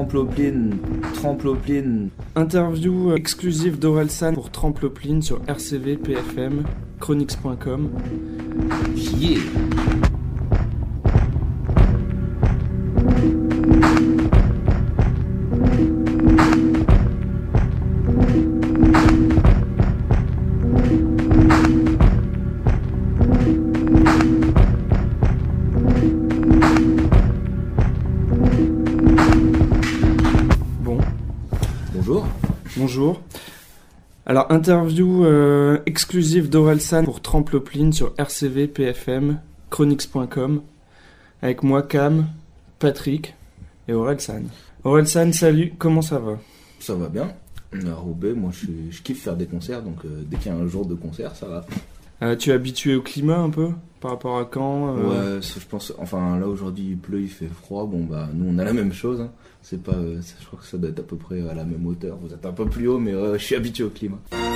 Tramploplin. Interview exclusive d'Orelsan pour Tramploplin sur RCV, PFM, Chronix.com. Yeah. Bonjour. Alors, interview exclusive d'Orelsan pour Tramploplin sur RCV, PFM, Chronix.com, avec moi, Cam, Patrick et Orelsan. Orelsan, salut, comment ça va ? Ça va bien. Roubaix, moi je kiffe faire des concerts, donc dès qu'il y a un jour de concert, ça va. Tu es habitué au climat un peu par rapport à Caen Ouais, je pense. Enfin, là aujourd'hui il pleut, il fait froid. Bon, bah, nous on a la même chose. Hein. C'est pas. Je crois que ça doit être à peu près à la même hauteur. Vous êtes un peu plus haut, mais je suis habitué au climat.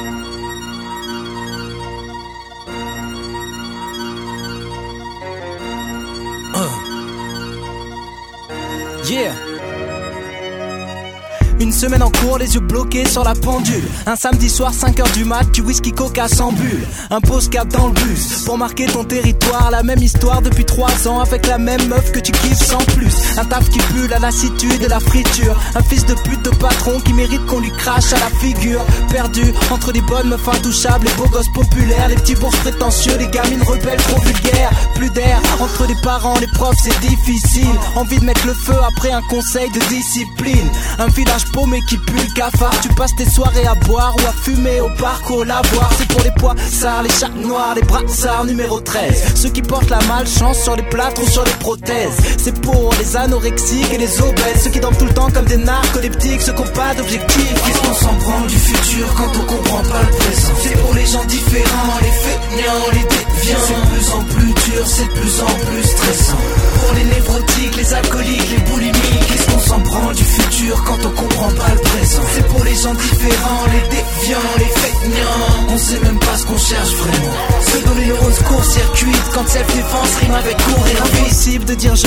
Yeah. Une semaine en cours, les yeux bloqués sur la pendule. Un samedi soir, 5h du mat, du whisky coca sans bulle. Un pause cap dans le bus, pour marquer ton territoire. La même histoire depuis 3 ans, avec la même meuf que tu kiffes sans plus. Un taf qui pue la lassitude et la friture. Un fils de pute de patron qui mérite qu'on lui crache à la figure. Perdu entre les bonnes meufs intouchables, les beaux gosses populaires, les petits bourses prétentieux, les gamines rebelles trop vulgaires. Plus d'air, entre les parents, les profs, c'est difficile. Envie de mettre le feu après un conseil de discipline. Un village paumé qui pue le cafard. Tu passes tes soirées à boire ou à fumer au parc au lavoir. C'est pour les poissards, les chats noirs, les brassards numéro 13. Ceux qui portent la malchance sur les plâtres ou sur les prothèses. C'est pour les anorexiques et les obèses. Ceux qui dorment tout le temps comme des narcoleptiques. Ceux qui n'ont pas d'objectif. Qu'est-ce qu'on s'en branle du futur quand on comprend pas le présent? C'est pour les gens différents, les feignants, les déviants. C'est de plus en plus dur, c'est de plus en plus stressant. Pour les névrotiques, les alcooliques, les boulimiques. Qu'est-ce qu'on s'en branle du futur quand on comprend pas le présent? C'est pour les gens différents, les déviants, les feignants. On sait même pas ce qu'on cherche vraiment. Ceux dont les neurones court-circuitent quand self-défense rime avec courir. Impossible de dire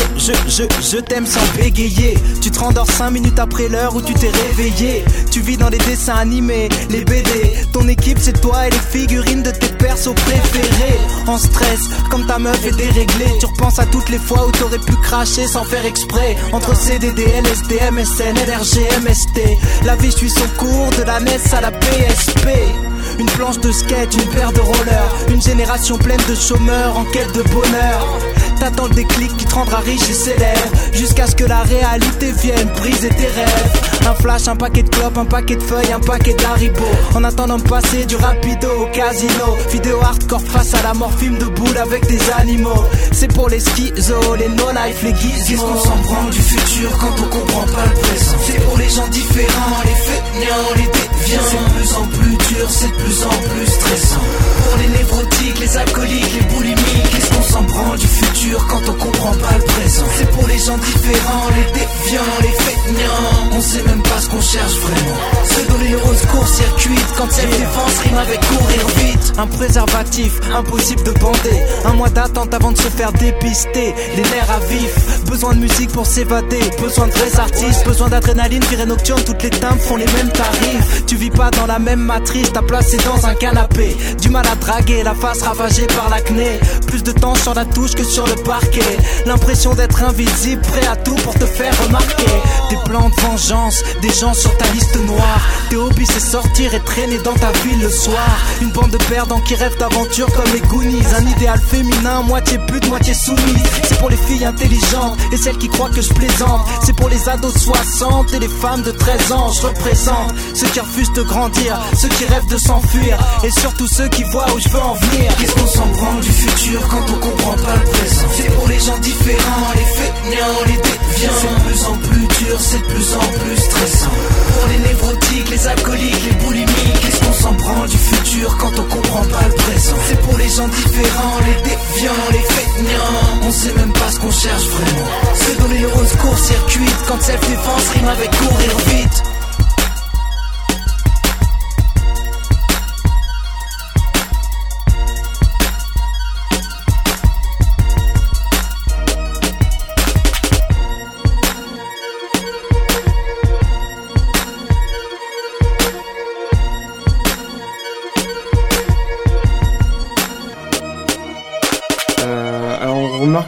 je t'aime sans bégayer. Tu te rendors 5 minutes après l'heure où tu t'es réveillé. Tu vis dans les dessins animés, les BD. Ton équipe c'est toi et les figurines de tes persos préférés. En stress, comme ta meuf est déréglée. Tu repenses à toutes les fois où t'aurais pu cracher sans faire exprès. Entre CDD, LSD, MSN, LRG, MST. La vie suit son cours de la NES à la PSP. Une planche de skate, une paire de rollers. Une génération pleine de chômeurs en quête de bonheur. T'attends le déclic qui te rendra riche et célèbre. Jusqu'à ce que la réalité vienne briser tes rêves. Un flash, un paquet de clopes, un paquet de feuilles, un paquet d'Haribo. En attendant de passer du rapido au casino. Vidéo hardcore face à la mort, film de boule avec des animaux. C'est pour les schizos, les no-life, les gizmos. Qu'est-ce qu'on s'en branle du futur quand on comprend pas le présent? C'est pour les gens différents, les feignants, les déviants. C'est de plus en plus dur, c'est de plus en plus stressant. Pour les névrotiques, les alcooliques, les boulimiques. Qu'est-ce qu'on s'en branle du futur quand on comprend pas le présent? C'est pour les gens différents, les déviants, les feignants. On sait même pas ce qu'on cherche vraiment. Ceux dont les neurones court-circuitent quand self-défense rime avec courir vite. Un préservatif, impossible de bander. Un mois d'attente avant de se faire dépister. Les nerfs à vif, besoin de musique pour s'évader. Besoin de vrais artistes, besoin d'adrénaline, virée nocturne. Toutes les timbres font les mêmes tarifs. Tu vis pas dans la même matrice, ta place est dans un canapé. Du mal à draguer, la face ravagée par l'acné. Plus de temps sur la touche que sur le parquet. L'impression d'être invisible, prêt à tout pour te faire remarquer. Des plans de vengeance, des gens sur ta liste noire. Tes hobbies c'est sortir et traîner dans ta ville le soir. Une bande de perdants qui rêvent d'aventure comme les Goonies. Un idéal féminin, moitié pute, moitié soumise. C'est pour les filles intelligentes et celles qui croient que je plaisante. C'est pour les ados 60 et les femmes de 13 ans. Je représente ceux qui refusent de grandir, ceux qui rêvent de s'enfuir, et surtout ceux qui voient où je veux en venir. Qu'est-ce qu'on s'en branle du futur quand on comprend pas le présent? C'est pour les gens différents, les feignants, les déviants. C'est de plus en plus dur, c'est de plus en plus stressant. Pour les névrotiques, les alcooliques, les boulimiques. Qu'est-ce qu'on s'en branle du futur quand on comprend pas le présent? C'est pour les gens différents, les déviants, les feignants. On sait même pas ce qu'on cherche vraiment. Ceux dont les neurones court-circuitent quand self-défense rime avec courir vite.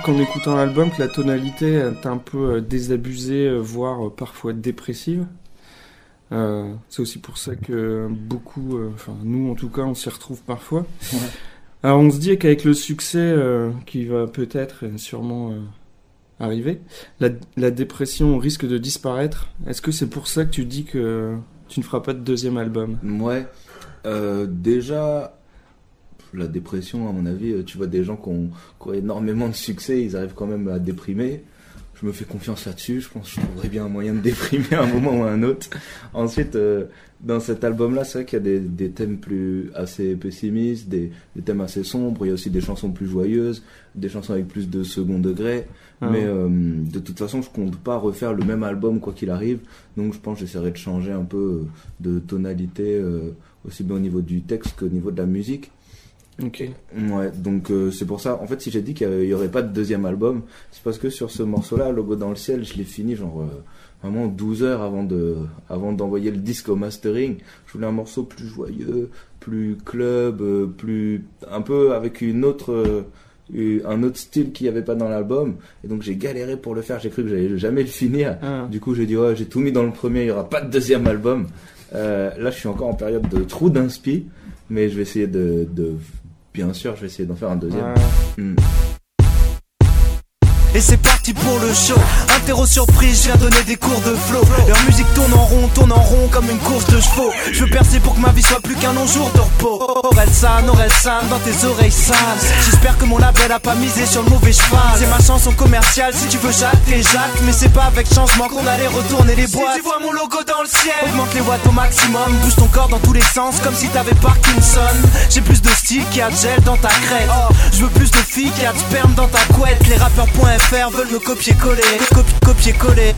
remarques en écoutant l'album que la tonalité est un peu désabusée, voire parfois dépressive. C'est aussi pour ça que beaucoup, nous en tout cas, on s'y retrouve parfois. Ouais. Alors on se dit qu'avec le succès qui va peut-être et sûrement arriver, la dépression risque de disparaître. Est-ce que c'est pour ça que tu dis que tu ne feras pas de deuxième album ? Ouais, déjà, la dépression, à mon avis, tu vois des gens qui ont énormément de succès, ils arrivent quand même à déprimer. Je me fais confiance là-dessus, je pense que je trouverais bien un moyen de déprimer à un moment ou à un autre. Ensuite, dans cet album-là, c'est vrai qu'il y a des thèmes assez pessimistes, des thèmes assez sombres, il y a aussi des chansons plus joyeuses, des chansons avec plus de second degré, mais de toute façon, je compte pas refaire le même album quoi qu'il arrive, donc je pense que j'essaierai de changer un peu de tonalité, aussi bien au niveau du texte qu'au niveau de la musique. Ok. Ouais, donc c'est pour ça. En fait, si j'ai dit qu'il y aurait pas de deuxième album, c'est parce que sur ce morceau-là, Logo dans le ciel, je l'ai fini genre vraiment 12 heures avant d'envoyer le disque au mastering. Je voulais un morceau plus joyeux, plus club, plus un peu avec un autre style qu'il n'y avait pas dans l'album. Et donc j'ai galéré pour le faire. J'ai cru que j'allais jamais le finir. Du coup, j'ai dit ouais, j'ai tout mis dans le premier. Il y aura pas de deuxième album. Là, je suis encore en période de trou d'inspi, mais je vais essayer bien sûr, je vais essayer d'en faire un deuxième. Et c'est parti pour le show. Interro surprise, je viens donner des cours de flow. Leur musique tourne en rond comme une course de chevaux. Je veux percer pour que ma vie soit plus qu'un long jour de repos. Orelsan, dans tes oreilles sales. J'espère que mon label a pas misé sur le mauvais cheval. C'est ma chanson commerciale, si tu veux Jacques, t'es Jacques. Mais c'est pas avec changement qu'on allait retourner les boîtes. Si tu vois mon logo dans le ciel, augmente les watts au maximum. Bouge ton corps dans tous les sens comme si t'avais Parkinson. J'ai plus de style qu'il y a de gel dans ta crête. Je veux plus de filles qu'il y a de sperme dans ta couette. Les rappeurs.fr veulent me copier-coller. Copier-coller.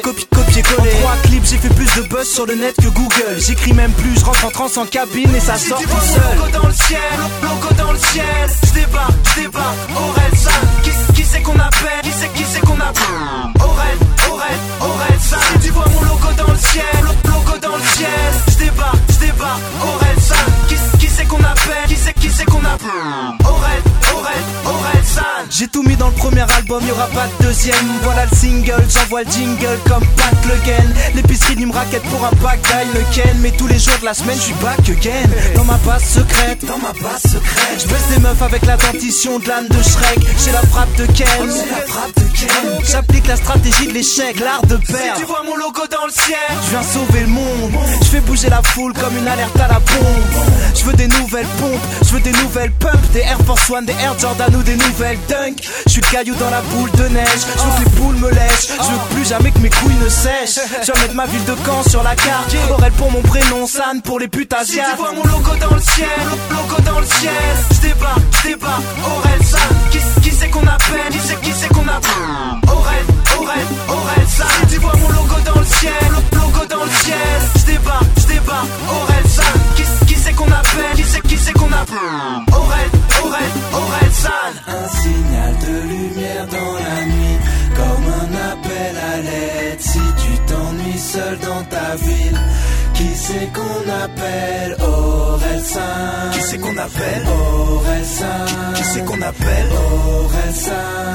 En 3 clips, j'ai fait plus de buzz sur le net que Google. J'écris même plus, je rentre en transe en cabine et ça sort tout seul. Logo dans le ciel, je débarque, Orelsan. Qui c'est qu'on appelle, qui c'est qu'on appelle Orelsan. Si tu vois mon logo dans le ciel, je débarque, Orelsan. Qui c'est qu'on appelle, qui c'est qu'on appelle Orelsan. J'ai tout mis dans le premier album, y'aura pas de deuxième. Voilà le single, j'envoie le jingle comme Pat Le Guen. L'épicerie d'une raquette pour un pack d'Heineken. Mais tous les jours de la semaine, je suis back again. Dans ma base secrète, je baisse des meufs avec la dentition de l'âne de Shrek. J'ai la frappe de Ken, j'applique la stratégie de l'échec, l'art de perdre. Si tu vois mon logo dans le ciel, je viens sauver le monde. Je fais bouger la foule comme une alerte à la pompe. Je veux des nouvelles pompes, je veux des nouvelles pumps. Des Air Force One, des Air Jordan ou des nouvelles Dunk. Je suis le caillou dans la boule de neige. Je veux que les poules me lèchent. Je veux plus jamais que mes couilles ne sèchent. Je vais mettre ma ville de Caen sur la carte. Aurel pour mon prénom, San pour les putes asiates. Si tu vois mon logo dans le ciel, je débarque, Orelsan. Qui c'est qu'on appelle, qui c'est qu'on appelle Orelsan. Si tu vois mon logo dans le ciel, je débarque, Orelsan. Qui c'est qu'on appelle, qui c'est qu'on appelle Orelsan. Un signal de lumière dans la nuit, comme un appel à l'aide. Si tu t'ennuies seul dans ta ville, qui c'est qu'on appelle Orelsan? Qui c'est qu'on appelle Orelsan? Qui c'est qu'on appelle Orelsan?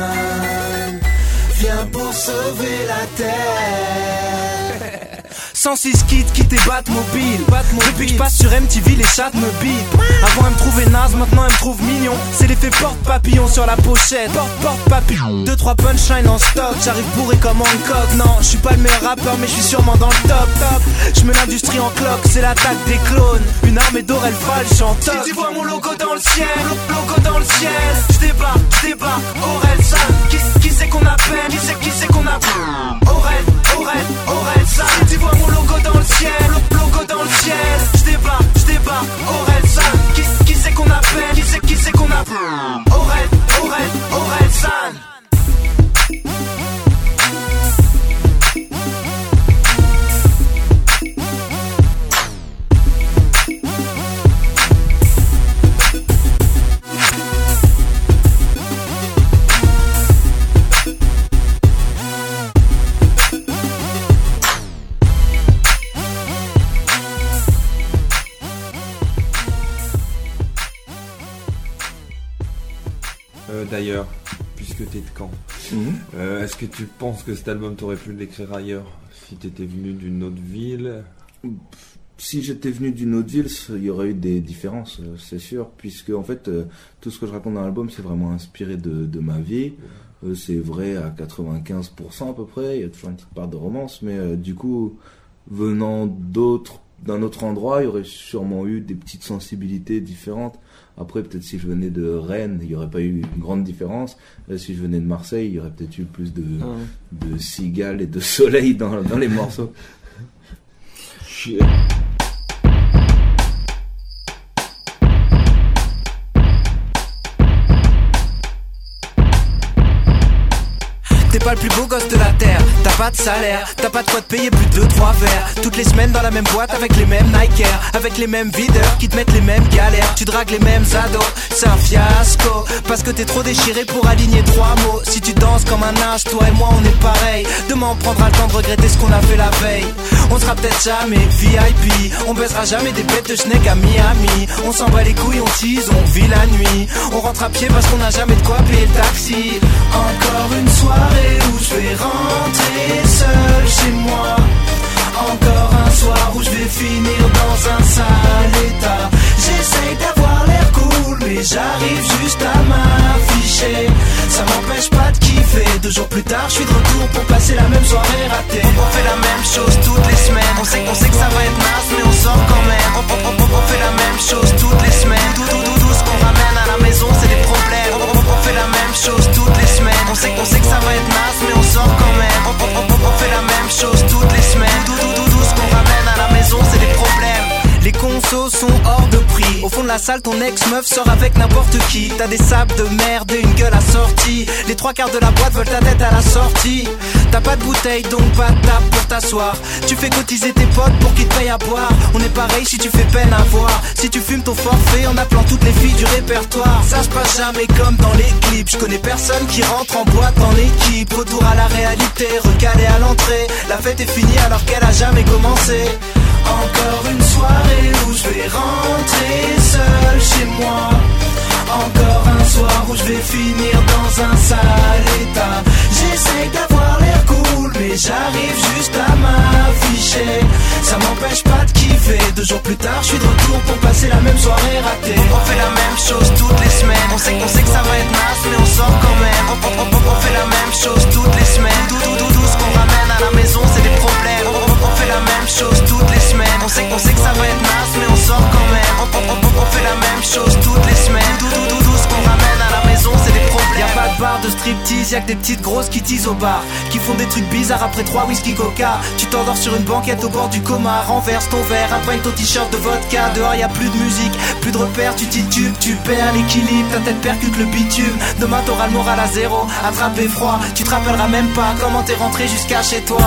Viens pour sauver la terre. 106 kids qui tes Batmobile. Depuis que je passe sur MTV, les chats me bip. Avant elle me trouvait naze, maintenant elle me trouve mignon. C'est l'effet porte-papillon sur la pochette. Porte-papillon. 2-3 punchlines en stock. J'arrive bourré comme Hancock. Non, je suis pas le meilleur rappeur, mais je suis sûrement dans le top. Je mets l'industrie en cloque, c'est l'attaque des clones. Une armée d'Aurel Fall, j'entends. Si tu vois mon logo dans le ciel, je débarque, Orelsan. Qui c'est qu'on appelle, qui c'est qu'on appelle Orelsan. Si tu vois mon logo dans le ciel, je débarque, Orelsan. Qui c'est qu'on appelle, qui c'est qu'on appelle Orelsan. D'ailleurs, puisque t'es de Caen. Est-ce que tu penses que cet album t'aurais pu l'écrire ailleurs si t'étais venu d'une autre ville? Si j'étais venu d'une autre ville, il y aurait eu des différences, c'est sûr, puisque en fait, tout ce que je raconte dans l'album, c'est vraiment inspiré de ma vie. C'est vrai à 95% à peu près, il y a toujours une petite part de romance, mais du coup, venant d'un autre endroit, il y aurait sûrement eu des petites sensibilités différentes. Après, peut-être si je venais de Rennes, il n'y aurait pas eu une grande différence. Si je venais de Marseille, il y aurait peut-être eu plus de cigales et de soleil dans les morceaux. T'es pas le plus beau gosse de la terre, t'as pas de salaire, t'as pas de quoi te payer plus de 2-3 verres. Toutes les semaines dans la même boîte avec les mêmes Nike Air, avec les mêmes videurs qui te mettent les mêmes galères. Tu dragues les mêmes ados, c'est un fiasco, parce que t'es trop déchiré pour aligner 3 mots. Si tu danses comme un âge, toi et moi on est pareil. Demain on prendra le temps de regretter ce qu'on a fait la veille. On sera peut-être jamais VIP, on baisera jamais des bêtes de schneck à Miami. On s'en bat les couilles, on tease, on vit la nuit. On rentre à pied parce qu'on a jamais de quoi payer le taxi. Encore une soirée où je vais rentrer seul chez moi. Encore un soir où je vais finir dans un sale état. J'essaye d'avoir l'air cool mais j'arrive juste à m'afficher. Ça m'empêche pas de kiffer. 2 jours plus tard je suis de retour pour passer la même soirée ratée. On fait la même chose toutes les semaines. On sait que ça va être naze mais on sort quand même. On fait la même chose toutes les semaines. Tout ce qu'on ramène à la maison c'est des problèmes. On fait la même chose toutes les semaines. On sait que ça va être naze mais on sort quand même. On fait la même chose toutes les semaines. Tout ce qu'on ramène à la maison c'est des problèmes. Les consos sont hors de prix. Au fond de la salle, ton ex-meuf sort avec n'importe qui. T'as des sables de merde et une gueule assortie. Les 3/4 de la boîte veulent ta tête à la sortie. T'as pas de bouteille donc pas de table pour t'asseoir. Tu fais cotiser tes potes pour qu'ils te payent à boire. On est pareil si tu fais peine à voir. Si tu fumes ton forfait en appelant toutes les filles du répertoire. Ça se passe jamais comme dans les clips. Je connais personne qui rentre en boîte en équipe. Retour à la réalité, recalé à l'entrée. La fête est finie alors qu'elle a jamais commencé. Encore une soirée où je vais rentrer seul chez moi. Encore un soir où je vais finir dans un sale état. J'essaye d'avoir l'air cool mais j'arrive juste à m'afficher. Ça m'empêche pas de kiffer. 2 jours plus tard je suis de retour pour passer la même soirée ratée. On fait la même chose toutes les semaines. On sait que ça va être naze mais on sort quand même. On fait la même chose toutes les semaines. Tout ce qu'on ramène à la maison c'est des problèmes. On fait la même chose toutes les semaines. On sait que ça va être naze mais on sort quand même. On fait la même chose toutes les semaines. Tout ce qu'on ramène à la maison c'est des problèmes. Y'a pas de bar de striptease, y'a que des petites grosses qui teasent au bar, qui font des trucs bizarres après 3 whisky coca. Tu t'endors sur une banquette au bord du coma. Renverse ton verre, imprègne ton t-shirt de vodka. Dehors y'a plus de musique, plus de repères, tu titubes. Tu perds l'équilibre, ta tête percute le bitume. Demain t'auras le moral à zéro, attrapé froid. Tu te rappelleras même pas comment t'es rentré jusqu'à chez toi.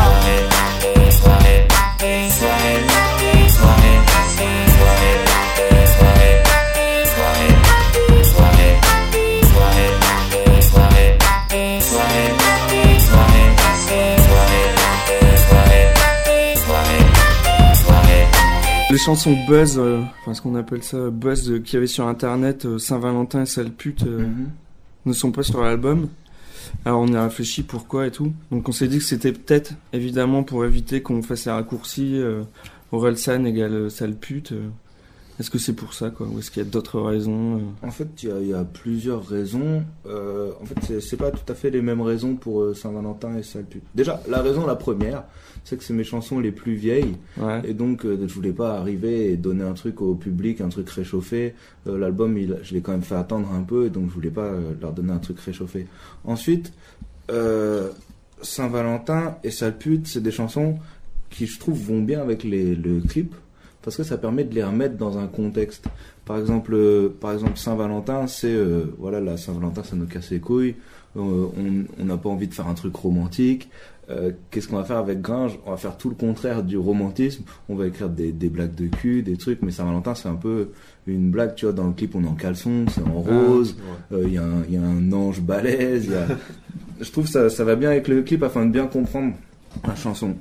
Les chansons buzz, enfin ce qu'on appelle ça buzz, qu'il y avait sur internet, Saint-Valentin et Sale pute, ne sont pas sur l'album. Alors on y a réfléchi pourquoi et tout. Donc on s'est dit que c'était peut-être évidemment pour éviter qu'on fasse les raccourcis. Orelsan égale sale pute. Est-ce que c'est pour ça quoi, ou est-ce qu'il y a d'autres raisons En fait, il y a plusieurs raisons. En fait, c'est pas tout à fait les mêmes raisons pour Saint-Valentin et sale pute. Déjà, la première, c'est que c'est mes chansons les plus vieilles. Ouais. Et donc, je voulais pas arriver et donner un truc au public, un truc réchauffé. L'album, je l'ai quand même fait attendre un peu, et donc je voulais pas leur donner un truc réchauffé. Ensuite, Saint-Valentin et sale pute, c'est des chansons qui, je trouve, vont bien avec le clip, parce que ça permet de les remettre dans un contexte. Par exemple Saint-Valentin, c'est voilà, la Saint-Valentin ça nous casse les couilles, on n'a pas envie de faire un truc romantique. Qu'est-ce qu'on va faire avec Gringe? On va faire tout le contraire du romantisme. On va écrire des blagues de cul, des trucs, mais Saint-Valentin c'est un peu une blague, tu vois. Dans le clip on est en caleçon, c'est en rose, y a un ange balèze, je trouve ça va bien avec le clip afin de bien comprendre la chanson.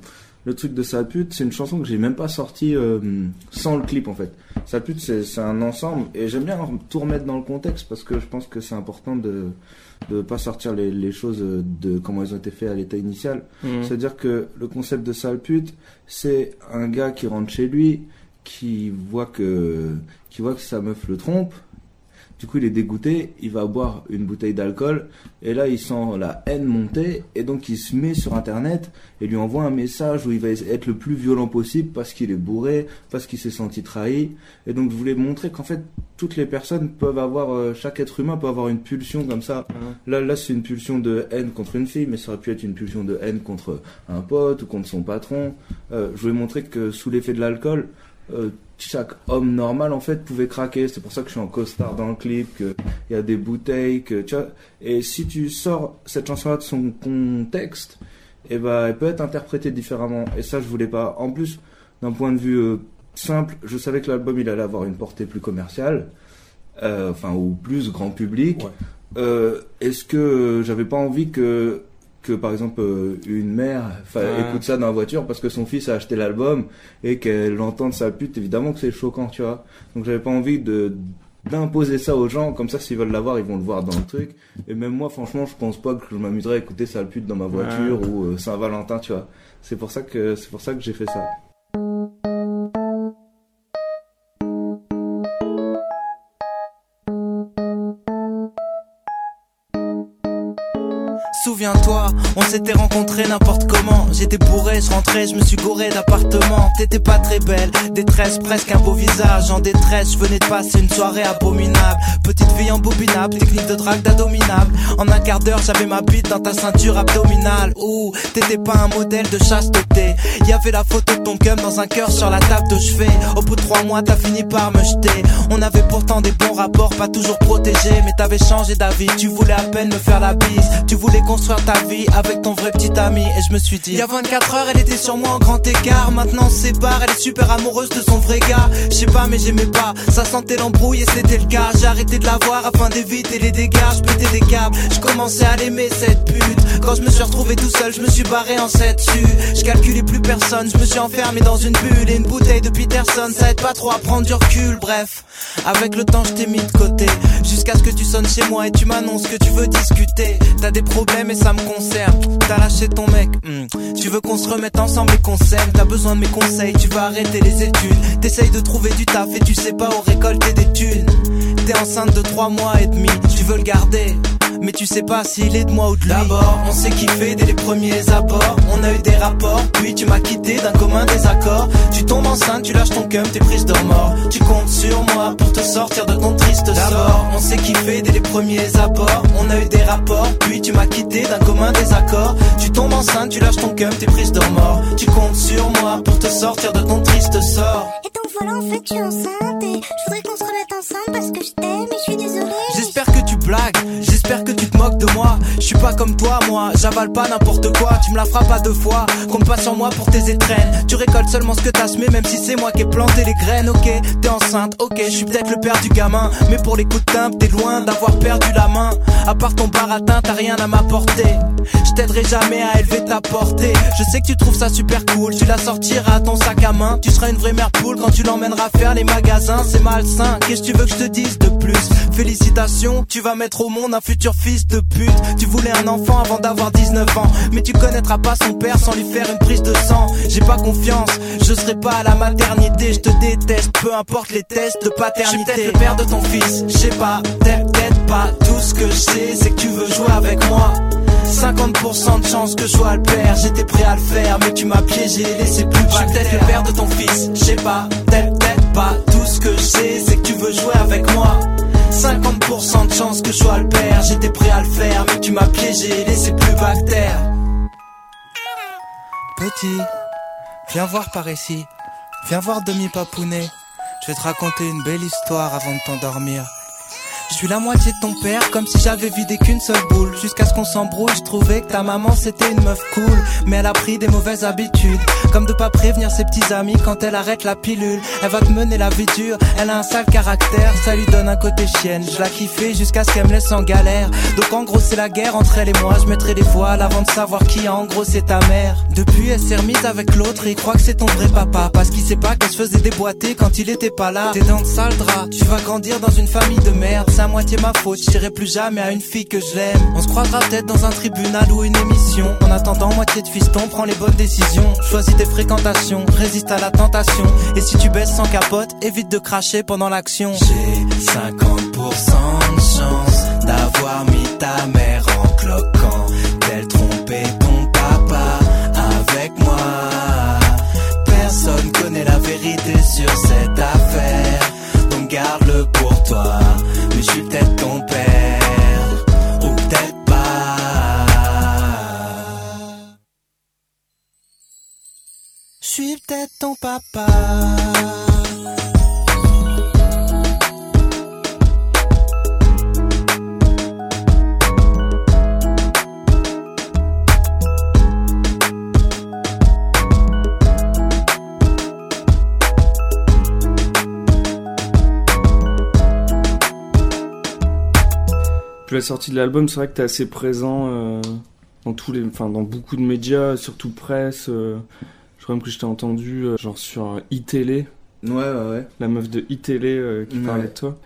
le truc de Sale Pute, c'est une chanson que j'ai même pas sortie sans le clip en fait. Sale Pute, c'est un ensemble et j'aime bien tout remettre dans le contexte parce que je pense que c'est important de pas sortir les choses de comment elles ont été faites à l'état initial. C'est-à-dire que le concept de Sale Pute, c'est un gars qui rentre chez lui, qui voit que sa meuf le trompe. Du coup, il est dégoûté, il va boire une bouteille d'alcool, et là, il sent la haine monter, et donc il se met sur Internet, et lui envoie un message où il va être le plus violent possible, parce qu'il est bourré, parce qu'il s'est senti trahi. Et donc, je voulais montrer qu'en fait, toutes les personnes peuvent avoir, chaque être humain peut avoir une pulsion comme ça. Là, c'est une pulsion de haine contre une fille, mais ça aurait pu être une pulsion de haine contre un pote, ou contre son patron. Je voulais montrer que sous l'effet de l'alcool, chaque homme normal en fait pouvait craquer. C'est pour ça que je suis en costard dans le clip, qu'il y a des bouteilles, que tu vois. Et si tu sors cette chanson-là de son contexte, et ben elle peut être interprétée différemment. Et ça, je voulais pas. En plus, d'un point de vue simple, je savais que l'album il allait avoir une portée plus commerciale, ou plus grand public. Ouais. Est-ce que j'avais pas envie que par exemple une mère écoute ça dans la voiture parce que son fils a acheté l'album et qu'elle entende Sale Pute, évidemment que c'est choquant, tu vois. Donc j'avais pas envie d'imposer ça aux gens, comme ça s'ils veulent l'avoir, ils vont le voir dans le truc. Et même moi, franchement, je pense pas que je m'amuserais à écouter Sale Pute dans ma voiture ou Saint-Valentin, tu vois. C'est pour ça que j'ai fait ça. Souviens-toi, on s'était rencontrés n'importe comment. J'étais bourré, je rentrais, je me suis gauré d'appartement. T'étais pas très belle, détresse, presque un beau visage en détresse. Je venais de passer une soirée abominable. Petite fille embobinable, technique de drague d'adominable. En un quart d'heure, j'avais ma bite dans ta ceinture abdominale. Ouh, t'étais pas un modèle de chasteté. Y'avait la photo de ton cum dans un cœur sur la table de chevet. Au bout de 3 mois, t'as fini par me jeter. On avait pourtant des bons rapports, pas toujours protégés. Mais t'avais changé d'avis, tu voulais à peine me faire la bise. Tu voulais construire ta vie avec ton vrai petit ami. Et je me suis dit, il y a 24 heures elle était sur moi en grand écart. Maintenant on se sépare, elle est super amoureuse de son vrai gars. Je sais pas mais j'aimais pas, ça sentait l'embrouille et c'était le cas. J'ai arrêté de la voir afin d'éviter les dégâts. Je pétais des câbles, je commençais à l'aimer cette pute. Quand je me suis retrouvé tout seul, je me suis barré en 7 dessus. Je calculais plus personne, je me suis enfermé dans une bulle. Et une bouteille de Peterson, ça aide pas trop à prendre du recul. Bref, avec le temps je t'ai mis de côté, jusqu'à ce que tu sonnes chez moi et tu m'annonces que tu veux discuter. T'as des problèmes et ça me concerne. T'as lâché ton mec, tu veux qu'on se remette ensemble et qu'on s'aime. T'as besoin de mes conseils, tu vas arrêter les études. T'essayes de trouver du taf et tu sais pas où récolter des thunes. T'es enceinte de 3 mois et demi, tu veux le garder, mais tu sais pas s'il est de moi ou de lui. D'abord, on s'est kiffé dès les premiers abords. On a eu des rapports, puis tu m'as quitté d'un commun désaccord. Tu tombes enceinte, tu lâches ton cum, t'es prise de remords. Tu comptes sur moi pour te sortir de ton triste sort. D'abord, on s'est kiffé dès les premiers abords. On a eu des rapports, puis tu m'as quitté d'un commun désaccord. Tu tombes enceinte, tu lâches ton cum, t'es prise de remords. Tu comptes sur moi pour te sortir de ton triste sort. Et donc voilà, en fait, je suis enceinte et je voudrais qu'on se remette ensemble parce que je t'aime et je suis désolée. J'espère que tu blagues, j'espère que tu te moques de moi. Je suis pas comme toi, moi, j'avale pas n'importe quoi. Tu me la feras pas 2 fois, compte pas sur moi pour tes étrennes. Tu récoltes seulement ce que t'as semé, même si c'est moi qui ai planté les graines. Ok, t'es enceinte, ok, je suis peut-être le père du gamin, mais pour les coups de timbre, t'es loin d'avoir perdu la main. À part ton baratin, t'as rien à m'apporter. Je t'aiderai jamais à élever ta portée. Je sais que tu trouves ça super cool, tu la sortiras à ton sac à main. Tu seras une vraie mère poule quand tu l'emmèneras faire les magasins. C'est malsain, qu'est-ce que tu veux que je te dise de plus? Félicitations, tu vas mettre au monde un futur fils de pute. Tu voulais un enfant avant d'avoir 19 ans, mais tu connaîtras pas son père sans lui faire une prise de sang. J'ai pas confiance, je serai pas à la maternité. Je te déteste, peu importe les tests de paternité. Je suis peut-être le père de ton fils, je sais pas, peut-être pas. Tout ce que je sais, c'est que tu veux jouer avec moi. 50% de chance que je sois le père. J'étais prêt à le faire, mais tu m'as piégé, laissé plus bas. Je suis peut-être le père de ton fils, je sais pas, peut-être pas. Tout ce que je sais, c'est que tu veux jouer avec moi. 50% de chance que je sois le père. J'étais prêt à le faire, mais tu m'as piégé, laissé plus bactère. Petit, viens voir par ici. Viens voir demi-papounet. Je vais te raconter une belle histoire avant de t'endormir. Je suis la moitié de ton père, comme si j'avais vidé qu'une seule boule. Jusqu'à ce qu'on s'embrouille, je trouvais que ta maman c'était une meuf cool. Mais elle a pris des mauvaises habitudes, comme de pas prévenir ses petits amis quand elle arrête la pilule. Elle va te mener la vie dure, elle a un sale caractère, ça lui donne un côté chienne. Je la kiffais jusqu'à ce qu'elle me laisse en galère. Donc en gros c'est la guerre entre elle et moi, je mettrai des voiles avant de savoir qui en gros c'est ta mère. Depuis elle s'est remise avec l'autre et il croit que c'est ton vrai papa, parce qu'il sait pas qu'elle se faisait déboîter quand il était pas là. T'es dans le sale drap, tu vas grandir dans une famille de merde. C'est à moitié ma faute, je dirai plus jamais à une fille que je l'aime. On se croisera peut-être dans un tribunal ou une émission. En attendant, moitié de fiston, prends les bonnes décisions. Choisis tes fréquentations, résiste à la tentation. Et si tu baisses sans capote, évite de cracher pendant l'action. J'ai 50% de chance d'avoir mis ta mère en cloquant, d'elle tromper ton papa avec moi. Personne connaît la vérité sur cette affaire, donc garde-le pour toi. Mais je suis peut-être ton père, ou peut-être pas. Je suis peut-être ton papa. Puis la sortie de l'album, c'est vrai que t'es assez présent dans beaucoup de médias, surtout presse. Je crois même que je t'ai entendu genre sur iTélé. Ouais. La meuf de iTélé qui parlait de toi.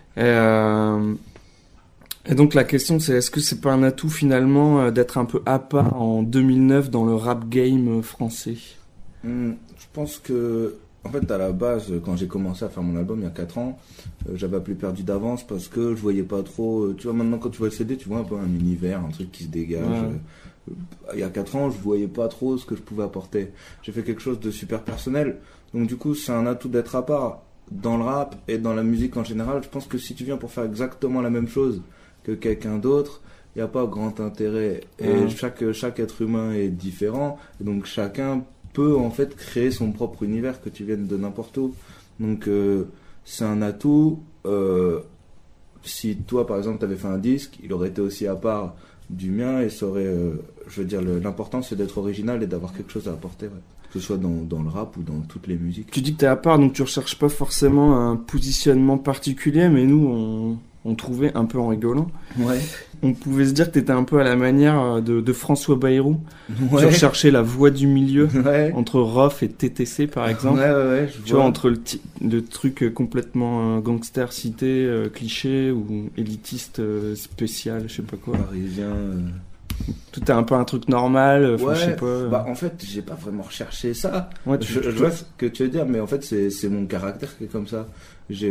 Et donc la question c'est, est-ce que c'est pas un atout finalement d'être un peu à part en 2009 dans le rap game français? Je pense que, en fait, à la base, quand j'ai commencé à faire mon album il y a 4 ans, j'avais plus perdu d'avance parce que je voyais pas trop. Tu vois, maintenant quand tu vois le CD, tu vois un peu un univers, un truc qui se dégage. Ouais. Il y a 4 ans, je voyais pas trop ce que je pouvais apporter. J'ai fait quelque chose de super personnel. Donc du coup, c'est un atout d'être à part dans le rap et dans la musique en général. Je pense que si tu viens pour faire exactement la même chose que quelqu'un d'autre, il n'y a pas grand intérêt. Et chaque être humain est différent. Et donc chacun peut en fait créer son propre univers, que tu viennes de n'importe où. Donc c'est un atout. Si toi par exemple t'avais fait un disque, il aurait été aussi à part du mien et ça aurait, je veux dire, l'important c'est d'être original et d'avoir quelque chose à apporter, ouais. Que ce soit dans le rap ou dans toutes les musiques. Tu dis que t'es à part, donc tu recherches pas forcément un positionnement particulier, mais nous on trouvait un peu en rigolant. Ouais. On pouvait se dire que t'étais un peu à la manière de François Bayrou. Ouais. Tu recherchais la voie du milieu, ouais. Entre Rof et TTC par exemple. Ouais, tu vois, entre le truc complètement gangster cité, cliché ou élitiste spécial, je sais pas quoi. Parisien. Tout est un peu un truc normal, ouais, je sais pas. Bah en fait, j'ai pas vraiment recherché ça. Ouais, je vois ce que tu veux dire, mais en fait c'est mon caractère qui est comme ça. J'ai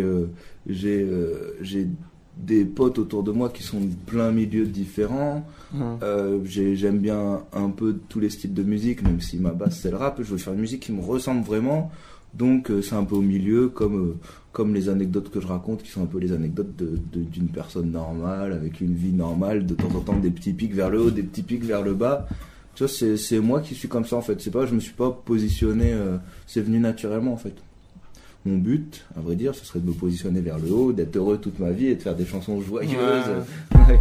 des potes autour de moi qui sont de plein milieux différents. J'aime bien un peu tous les styles de musique, même si ma base c'est le rap. Je veux faire une musique qui me ressemble vraiment. Donc c'est un peu au milieu, comme les anecdotes que je raconte, qui sont un peu les anecdotes d'une personne normale, avec une vie normale, de temps en temps des petits pics vers le haut, des petits pics vers le bas. Tu vois, c'est moi qui suis comme ça en fait. C'est pas, je me suis pas positionné, c'est venu naturellement en fait. Mon but, à vrai dire, ce serait de me positionner vers le haut, d'être heureux toute ma vie et de faire des chansons joyeuses. Ouais.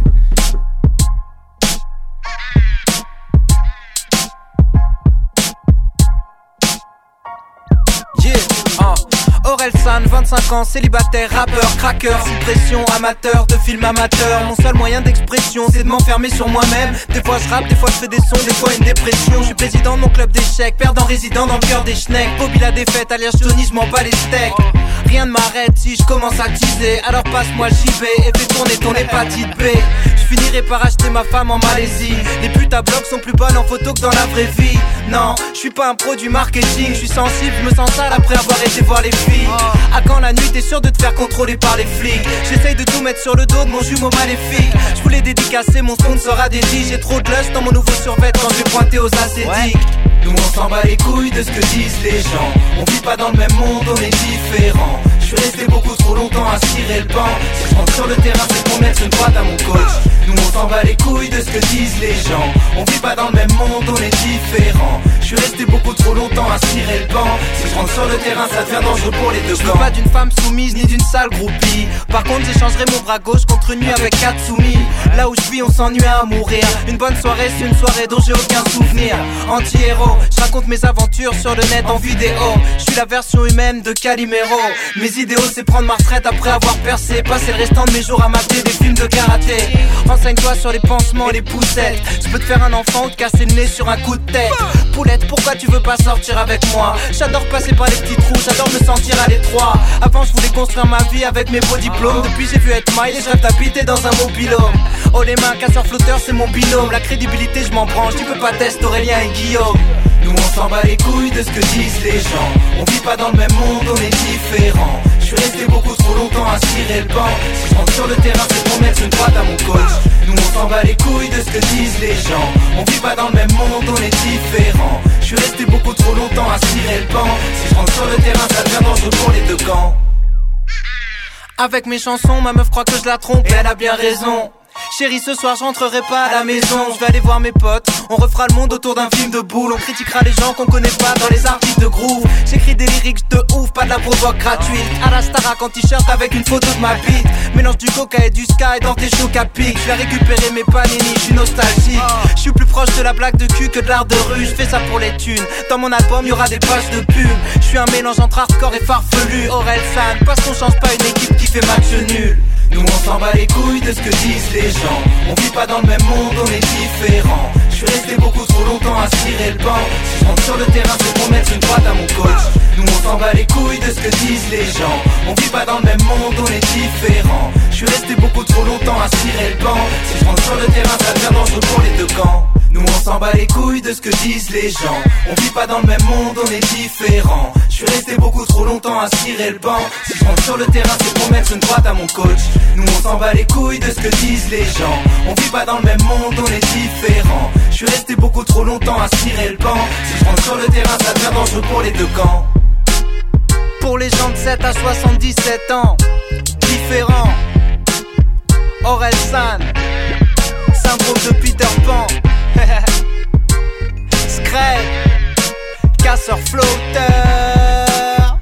Orelsan, 25 ans, célibataire, rappeur, cracker, sous pression, amateur de films amateurs. Mon seul moyen d'expression, c'est de m'enfermer sur moi-même. Des fois je rappe, des fois je fais des sons, des fois une dépression. Je suis président de mon club d'échecs, perdant résident dans le cœur des schnecks. Bobby la défaite, alias Johnny, je m'en bats les steaks. Rien ne m'arrête si je commence à teaser. Alors passe-moi le JB et fais tourner ton hépatite B. Je finirai par acheter ma femme en Malaisie. Les putes à bloc sont plus bonnes en photo que dans la vraie vie. Non, je suis pas un pro du marketing. Je suis sensible, je me sens sale après avoir été voir les filles. À quand la nuit t'es sûr de te faire contrôler par les flics. J'essaye de tout mettre sur le dos de mon jumeau maléfique. Je voulais dédicacer mon sponsor à Dédi. J'ai trop de lust dans mon nouveau survêt quand je vais pointer aux ascétiques. Nous on s'en bat les couilles de ce que disent les gens. On vit pas dans le même monde, on est différents. Je suis resté beaucoup trop longtemps à cirer le banc. Si je rentre sur le terrain c'est pour mettre une droite à mon coach. Nous on s'en bat les couilles de ce que disent les gens. On vit pas dans le même monde, on est différents. Je suis resté beaucoup trop longtemps à cirer le banc. Si je rentre sur le terrain ça devient dangereux pour les deux camps. Je veux pas d'une femme soumise ni d'une sale groupie. Par contre j'échangerai mon bras gauche contre une nuit avec 4 soumis. Là où je vis on s'ennuie à mourir. Une bonne soirée c'est une soirée dont j'ai aucun souvenir. Anti-héros, je raconte mes aventures sur le net en vidéo. Je suis la version humaine de Calimero. Mes idéaux c'est prendre ma retraite après avoir percé. Passer le restant de mes jours à mater des films de karaté. Renseigne-toi sur les pansements, les poussettes. Je peux te faire un enfant ou te casser le nez sur un coup de tête. Poulette, pourquoi tu veux pas sortir avec moi? J'adore passer par les petits trous, j'adore me sentir à l'étroit. Avant je voulais construire ma vie avec mes beaux diplômes. Depuis j'ai vu être maille et je rêve d'habiter dans un mobilhome. Oh les mains, casseur flotteur c'est mon binôme. La crédibilité je m'en branche, tu peux pas tester Aurélien et Guillaume. Nous on s'en bat les couilles de ce que disent les gens. On vit pas dans le même monde, on est différents. Je suis resté beaucoup trop longtemps à cirer le banc. Si je rentre sur le terrain c'est pour mettre une droite à mon coach. Nous on s'en bat les couilles de ce que disent les gens. On vit pas dans le même monde, on est différents. Je suis resté beaucoup trop longtemps à cirer le banc. Si je rentre sur le terrain ça devient dangereux pour les deux camps. Avec mes chansons, ma meuf croit que je la trompe et elle a bien raison. Chérie, ce soir j'entrerai pas à la maison. Je vais aller voir mes potes, on refera le monde autour d'un film de boule. On critiquera les gens qu'on connaît pas dans les articles de groove. J'écris des lyrics de ouf, pas de la provoque gratuite. À la Starac en t-shirt avec une photo de ma bite. Mélange du coca et du sky dans tes chocs à pic. Je vais récupérer mes panini, je suis nostalgique. Je suis plus proche de la blague de cul que de l'art de rue. Je fais ça pour les thunes, dans mon album y'aura des pages de pub. Je suis un mélange entre hardcore et farfelu. Orelsan, parce qu'on change pas une équipe qui fait match nul. Nous on s'en bat les couilles de ce que disent les gens. On vit pas dans le même monde, on est différents. Je suis resté beaucoup trop longtemps à cirer le banc. Si je rentre sur le terrain c'est pour mettre une droite à mon coach. Nous on s'en bat les couilles de ce que disent les gens. On vit pas dans le même monde, on est différents. Je suis resté beaucoup trop longtemps à cirer le banc. Si je rentre sur le terrain ça devient dangereux pour les deux camps. Nous on s'en bat les couilles de ce que disent les gens. On vit pas dans le même monde, on est différents. Je suis resté beaucoup trop longtemps à cirer le banc. Si je rentre sur le terrain c'est pour mettre une droite à mon coach. Nous on s'en bat les couilles de ce que disent les gens. On vit pas dans le même monde, on est différents. Je suis resté beaucoup trop longtemps à cirer le banc. Si je rentre sur le terrain ça devient dangereux pour les deux camps. Pour les gens de 7 à 77 ans, différents. Orelsan, syndrome de Peter Pan. Scred, casseur flotteur.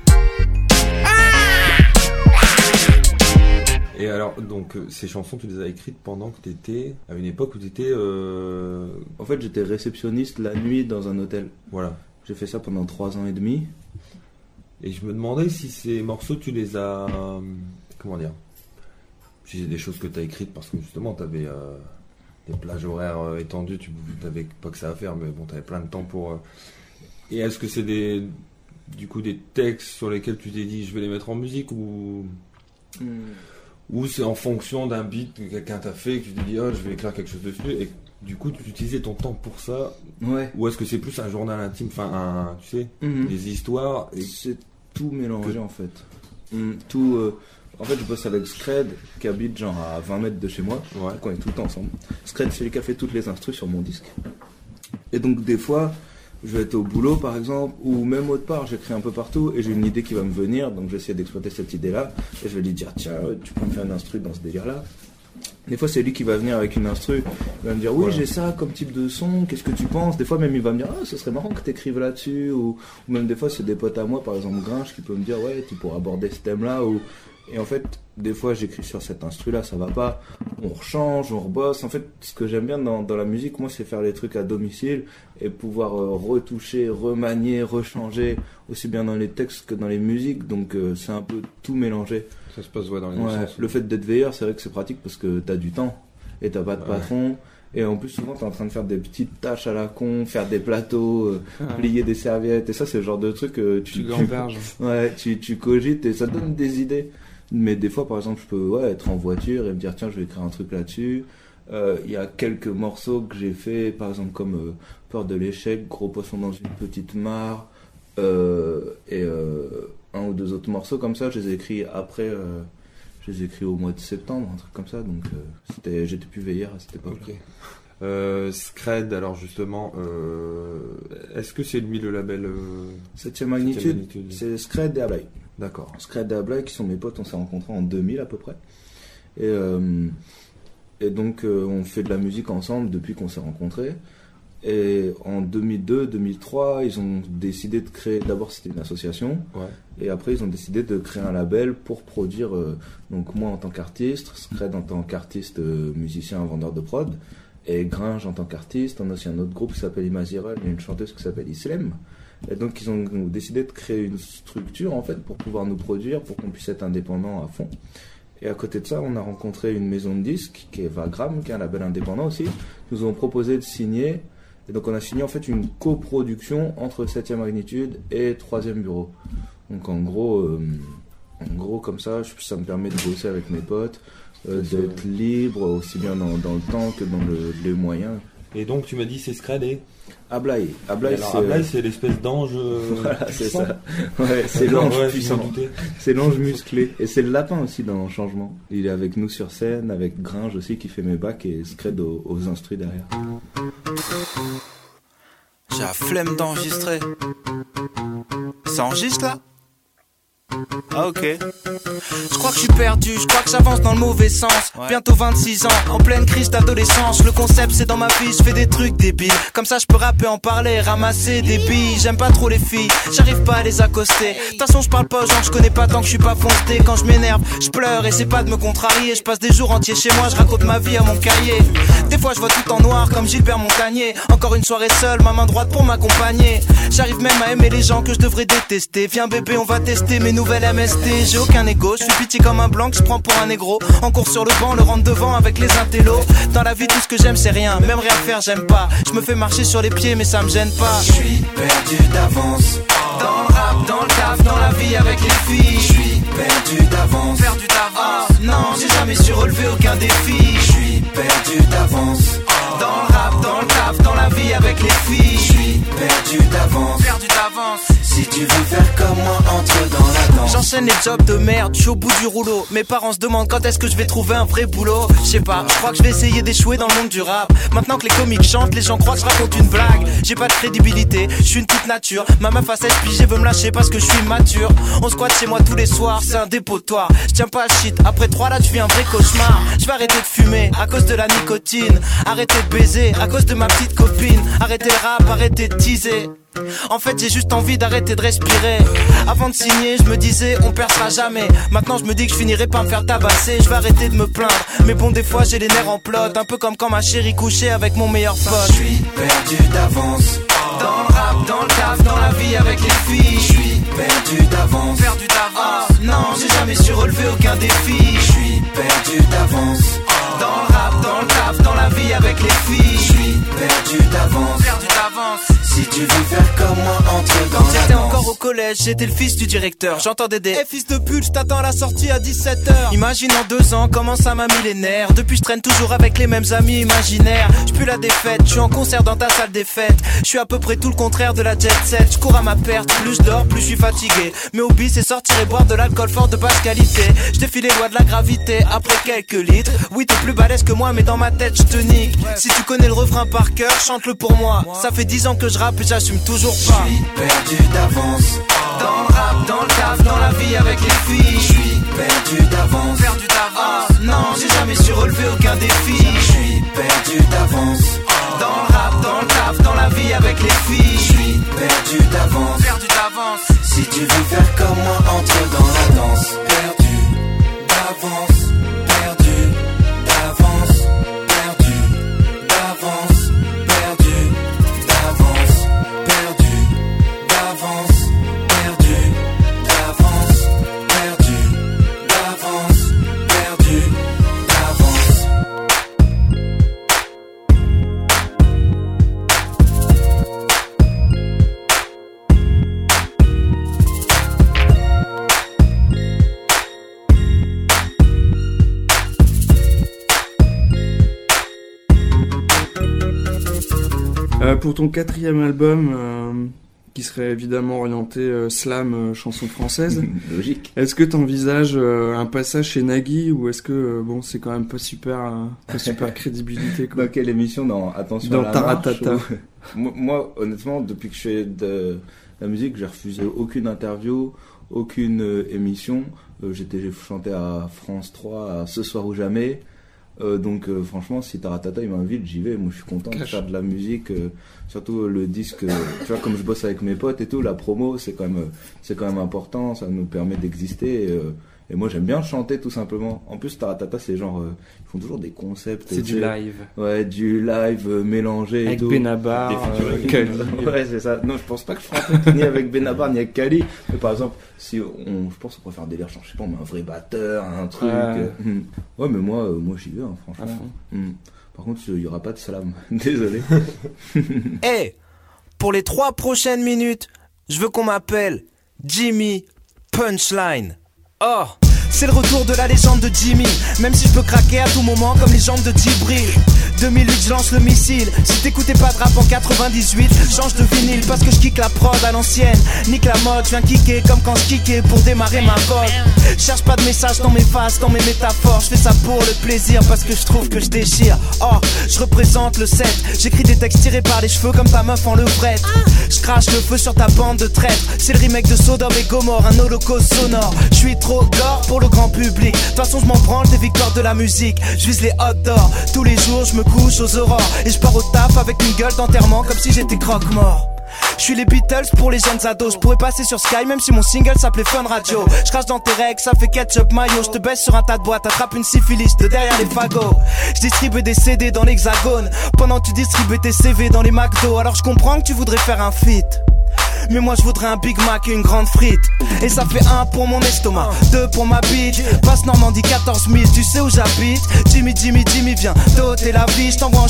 Et alors, donc, ces chansons, tu les as écrites pendant que tu étais à une époque où tu étais. En fait, j'étais réceptionniste la nuit dans un hôtel. Voilà. J'ai fait ça pendant 3 ans et demi. Et je me demandais si ces morceaux, tu les as. Comment dire? Si c'est des choses que tu as écrites parce que justement, tu avais des plages horaires étendues, tu n'avais pas que ça à faire, mais bon, tu avais plein de temps pour. Et est-ce que c'est du coup des textes sur lesquels tu t'es dit je vais les mettre en musique ou c'est en fonction d'un beat que quelqu'un t'a fait et que tu t'es dit oh, je vais écrire quelque chose dessus et du coup tu utilisais ton temps pour ça? Ouais. Ou est-ce que c'est plus un journal intime, enfin tu sais, des histoires et... C'est tout mélangé en fait. Tout. En fait, je bosse avec Scred qui habite genre à 20 mètres de chez moi. Ouais. Donc on est tout le temps ensemble. Scred, c'est lui qui a fait toutes les instrus sur mon disque. Et donc des fois, je vais être au boulot par exemple, ou même autre part, j'écris un peu partout et j'ai une idée qui va me venir, donc je vais essayer d'exploiter cette idée-là et je vais lui dire tiens, tu peux me faire une instru dans ce délire-là. Des fois, c'est lui qui va venir avec une instru, il va me dire oui, j'ai ça comme type de son, qu'est-ce que tu penses? Des fois, même il va me dire ah, ce serait marrant que tu écrives là-dessus, ou même des fois, c'est des potes à moi, par exemple Grinch, qui peut me dire ouais, tu pourras aborder ce thème-là, ou... Et en fait, des fois, j'écris sur cette instru-là, ça va pas, on rechange, on rebosse. En fait, ce que j'aime bien dans la musique, moi, c'est faire les trucs à domicile et pouvoir retoucher, remanier, rechanger, aussi bien dans les textes que dans les musiques. Donc, c'est un peu tout mélangé. Ça se passe dans les deux sens. Le fait d'être veilleur, c'est vrai que c'est pratique parce que t'as du temps et t'as pas de patron. Et en plus, souvent, t'es en train de faire des petites tâches à la con, faire des plateaux, plier des serviettes. Et ça, c'est le genre de truc que tu gamberges. Ouais, tu cogites et ça te donne des idées. Mais des fois, par exemple, je peux être en voiture et me dire tiens, je vais écrire un truc là-dessus. Il y a quelques morceaux que j'ai fait, par exemple comme Peur de l'échec, Gros poisson dans une petite mare, et un ou deux autres morceaux comme ça, je les ai écrits après. Je les ai écrits au mois de septembre, un truc comme ça. Donc j'étais plus veilleur à cette époque. Okay. Scred, alors justement, est-ce que c'est lui le label 7ème magnitude? C'est Scred et Abeille. D'accord. Scred et Ablaye, qui sont mes potes, on s'est rencontrés en 2000 à peu près. Et donc on fait de la musique ensemble depuis qu'on s'est rencontrés. Et en 2002-2003, ils ont décidé de créer, d'abord c'était une association, et après ils ont décidé de créer un label pour produire, donc moi en tant qu'artiste, Scred en tant qu'artiste, musicien, vendeur de prod, et Gringe en tant qu'artiste. On a aussi un autre groupe qui s'appelle Imaziral, il y a une chanteuse qui s'appelle Islem. Et donc ils ont décidé de créer une structure en fait pour pouvoir nous produire, pour qu'on puisse être indépendant à fond. Et à côté de ça, on a rencontré une maison de disques qui est Vagram, qui est un label indépendant aussi. Ils nous ont proposé de signer. Et donc on a signé en fait une coproduction entre 7e magnitude et 3e bureau. Donc en gros comme ça me permet de bosser avec mes potes, d'être libre aussi bien dans le temps que dans les moyens. Et donc tu m'as dit c'est Scred et Ablaye, c'est l'espèce d'ange. Voilà, c'est ça. Ouais, c'est l'ange puissant. C'est l'ange musclé. Et c'est le lapin aussi dans Changement. Il est avec nous sur scène, avec Gringe aussi qui fait mes bacs et Scred aux instrus derrière. J'ai la flemme d'enregistrer. Ça enregistre là ? Ah ok. Je crois que je suis perdu, je crois que j'avance dans le mauvais sens. Bientôt 26 ans, en pleine crise d'adolescence. Le concept c'est dans ma vie, je fais des trucs débiles. Comme ça je peux rapper, en parler, ramasser des billes. J'aime pas trop les filles, j'arrive pas à les accoster. De toute façon je parle pas aux gens que je connais pas tant que je suis pas foncé. Quand je m'énerve, je pleure et c'est pas de me contrarier. Je passe des jours entiers chez moi, je raconte ma vie à mon cahier. Des fois je vois tout en noir comme Gilbert Montagnier. Encore une soirée seule, ma main droite pour m'accompagner. J'arrive même à aimer les gens que je devrais détester. Viens bébé, on va tester mes nouvelles MST. J'ai aucun ego, je suis pitié comme un blanc que je prends pour un négro. En cours sur le banc, le rentre devant avec les intellos. Dans la vie tout ce que j'aime c'est rien, même rien faire j'aime pas. Je me fais marcher sur les pieds mais ça me gêne pas. Je suis perdu d'avance. Dans le rap, dans le taf, dans la vie avec les filles. Je suis perdu d'avance. Perdu d'avance. Non, j'ai jamais su relever aucun défi. Je suis perdu d'avance. Dans le rap, dans le taf, dans la vie avec les filles. Je suis perdu d'avance. Perdu d'avance. Si tu veux faire comme moi, entre dans la danse. J'enchaîne les jobs de merde, je suis au bout du rouleau. Mes parents se demandent quand est-ce que je vais trouver un vrai boulot. Je sais pas, je crois que je vais essayer d'échouer dans le monde du rap. Maintenant que les comiques chantent, les gens croient que je raconte une blague. J'ai pas de crédibilité, je suis une petite nature. Ma meuf à 16 piges veut me lâcher parce que je suis mature. On squatte chez moi tous les soirs, c'est un dépotoir. Je tiens pas à shit, après 3 là je vis un vrai cauchemar. Je vais arrêter de fumer à cause de la nicotine. Arrêter de baiser à cause de ma petite copine. Arrêter le rap, arrêter de teaser. En fait j'ai juste envie d'arrêter de respirer. Avant de signer je me disais on percera jamais. Maintenant je me dis que je finirai par me faire tabasser. Je vais arrêter de me plaindre. Mais bon des fois j'ai les nerfs en plot. Un peu comme quand ma chérie couchait avec mon meilleur pote. Je suis perdu d'avance. Dans le rap, dans le taf, dans la vie avec les filles. Je suis perdu d'avance. Perdu d'avance. Non j'ai jamais su relever aucun défi. Je suis perdu d'avance. Dans le rap, dans le taf, dans la vie avec les filles. Je suis perdu d'avance. Perdu d'avance. Si tu veux faire comme moi, entre dans Quand la j'étais danse. encore au collège, j'étais le fils du directeur. J'entendais des fils de pute, je t'attends à la sortie à 17h. Imagine en 2 ans comment ça m'a mis les nerfs. Depuis je traîne toujours avec les mêmes amis imaginaires. Je pue la défaite, je suis en concert dans ta salle des fêtes. Je suis à peu près tout le contraire de la jet set. Je cours à ma perte, plus je dors, plus je suis fatigué. Mes hobbies c'est sortir et boire de l'alcool fort de basse qualité. Je défie les lois de la gravité après quelques litres. Oui t'es plus balèze que moi mais dans ma tête je te nique. Si tu connais le refrain par cœur, chante-le pour moi. Ça fait 10 ans que je rappe et j'assume toujours pas. Je suis perdu d'avance. Dans le rap, dans le taf, dans la vie avec les filles. Je suis perdu d'avance. Perdu d'avance. Non, j'ai jamais su relever aucun défi. Je suis perdu d'avance. Dans le rap, dans le taf, dans la vie avec les filles. Je suis perdu d'avance. Perdu d'avance. Si tu veux faire comme moi, entre dans la danse. Perdu d'avance. Perdu d'avance. Perdu d'avance. Perdu d'avance. Perdu d'avance. Perdu d'avance. Perdu d'avance. Perdu d'avance. Pour ton 4e album, qui serait évidemment orienté slam, chanson française, Logique. est-ce que tu envisages un passage chez Nagui ou est-ce que bon c'est quand même pas super crédibilité quoi. Dans quelle émission? Dans Attention Dans à la Taratata. marche, ou- moi, honnêtement, depuis que je fais de la musique, j'ai refusé aucune interview, aucune émission. J'ai chanté à France 3, à Ce Soir ou Jamais. Donc franchement, si Taratata il m'invite, j'y vais. Moi je suis content de faire de la musique, surtout le disque. Tu vois, comme je bosse avec mes potes et tout, la promo c'est quand même important. Ça nous permet d'exister. Et moi j'aime bien chanter tout simplement. En plus Taratata c'est genre ils font toujours des concepts. C'est du live. Ouais, du live mélangé avec et tout. Benabar. Ouais, c'est ça. Non, je pense pas que je ferai un truc ni avec Benabar ni avec Kali. Mais par exemple, si je pense qu'on pourrait faire un délire, genre, je sais pas, on met un vrai batteur, un truc. Ouais, mais moi j'y vais, hein, franchement. Par contre, il y aura pas de salam. Désolé. Hey, pour les 3 prochaines minutes, je veux qu'on m'appelle Jimmy Punchline. Oh, c'est le retour de la légende de Jimmy. Même si je peux craquer à tout moment comme les jambes de Djibril. 2008 je lance le missile. Si t'écoutais pas de rap en 98, change de vinyle parce que je kick la prod à l'ancienne. Nique la mode, je viens kicker comme quand je kickais pour démarrer ma vogue. Cherche pas de message dans mes faces, dans mes métaphores. Je fais ça pour le plaisir parce que je trouve que je déchire. Oh, je représente le 7. J'écris des textes tirés par les cheveux comme ta meuf en levrette. Je crache le feu sur ta bande de traîtres. C'est le remake de Sodome et Gomorre, un holocauste sonore. Je suis trop gore pour le grand public. De toute façon je m'en branle des victoires de la musique. Je vise les hot d'or. Tous les jours je me couche aux aurores et je pars au taf avec une gueule d'enterrement comme si j'étais croque-mort. Je suis les Beatles pour les jeunes ados. Je pourrais passer sur Sky même si mon single s'appelait Fun Radio. Je crache dans tes règles, ça fait ketchup mayo. Je te baisse sur un tas de boîtes, attrape une syphilis de derrière les fagots. Je distribue des CD dans l'hexagone pendant que tu distribues tes CV dans les McDo. Alors je comprends que tu voudrais faire un feat, mais moi je voudrais un Big Mac et une grande frite. Et ça fait 1 pour mon estomac, 2 pour ma bite. Passe Normandie 14 000, tu sais où j'habite. Jimmy viens doter la vie. Je t'envoie en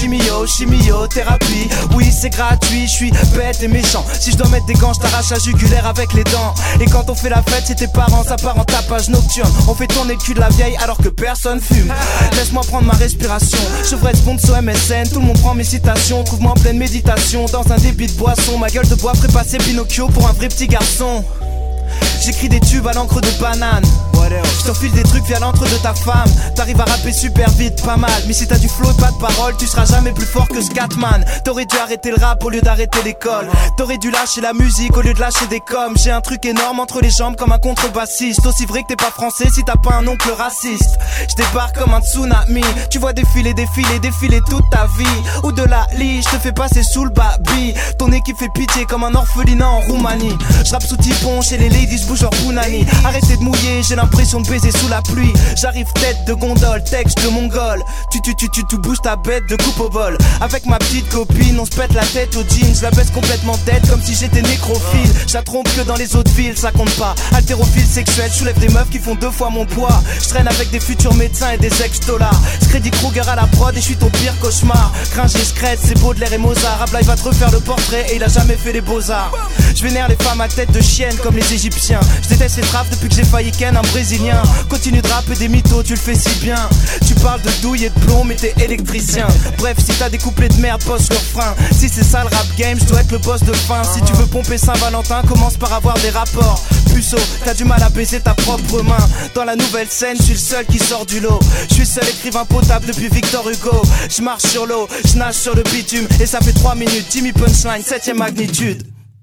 chimiothérapie. Oui c'est gratuit, je suis bête et méchant. Si je dois mettre des gants, je t'arrache la jugulaire avec les dents. Et quand on fait la fête, c'est tes parents, ça part en tapage nocturne. On fait tourner le cul de la vieille alors que personne fume. Laisse-moi prendre ma respiration. Je ferai sponsor MSN, tout le monde prend mes citations. Trouve-moi en pleine méditation, dans un débit de boisson. Ma gueule de bois ferait passer Pinocchio pour un vrai petit garçon. J'écris des tubes à l'encre de banane. Je t'enfile des trucs via l'antre de ta femme. T'arrives à rapper super vite, pas mal. Mais si t'as du flow et pas de parole, tu seras jamais plus fort que Scatman. T'aurais dû arrêter le rap au lieu d'arrêter l'école. T'aurais dû lâcher la musique au lieu de lâcher des coms. J'ai un truc énorme entre les jambes comme un contrebassiste. Aussi vrai que t'es pas français si t'as pas un oncle raciste. Je débarque comme un tsunami. Tu vois défiler toute ta vie. Ou de la lie, je te fais passer sous le babi. Ton équipe fait pitié comme un orphelinat en Roumanie. Je rappe sous typon chez les ladies, je bouge leur punani. Arrêtez de mouiller, j'ai l'impression de baiser sous la pluie. J'arrive tête de gondole, texte de mongol. Tu bouges ta bête de coupe au bol. Avec ma petite copine, on se pète la tête au jean. Je la baisse complètement tête comme si j'étais nécrophile. Je la trompe que dans les autres villes, ça compte pas. Haltérophile sexuel, je soulève des meufs qui font 2 fois mon poids. Je traîne avec des futurs médecins et des ex-dollars. Freddy Krueger à la prod et je suis ton pire cauchemar. Cringe et scred, c'est Baudelaire et Mozart. Ablaï va te refaire le portrait et il a jamais fait les beaux-arts. Je vénère les femmes à tête de chienne comme les Égyptiens. Je déteste les trappes depuis que j'ai failli ken un Brésilien. Continue de rapper des mythos, tu le fais si bien. Tu parles de douille et de plomb mais t'es électricien. Bref, si t'as des couplets de merde, bosse le refrain. Si c'est ça le rap game, je dois être le boss de fin. Si tu veux pomper Saint-Valentin, commence par avoir des rapports. Puceau, t'as du mal à baiser ta propre main. Dans la nouvelle scène, je suis le seul qui sort du lot. Je suis seul écrivain potable depuis Victor Hugo. Je marche sur l'eau, je nage sur le bitume. Et ça fait 3 minutes, Jimmy Punchline, 7ème magnitude.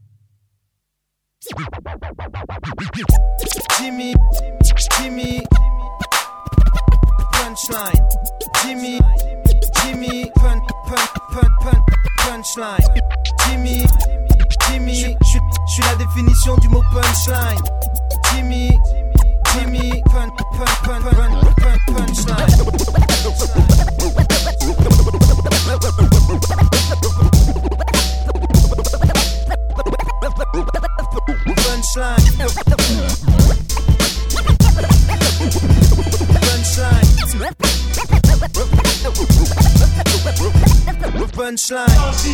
Jimmy Punchline. Jimmy Punchline. Jimmy, je suis la définition du mot punchline. Jimmy Punchline. Punchline.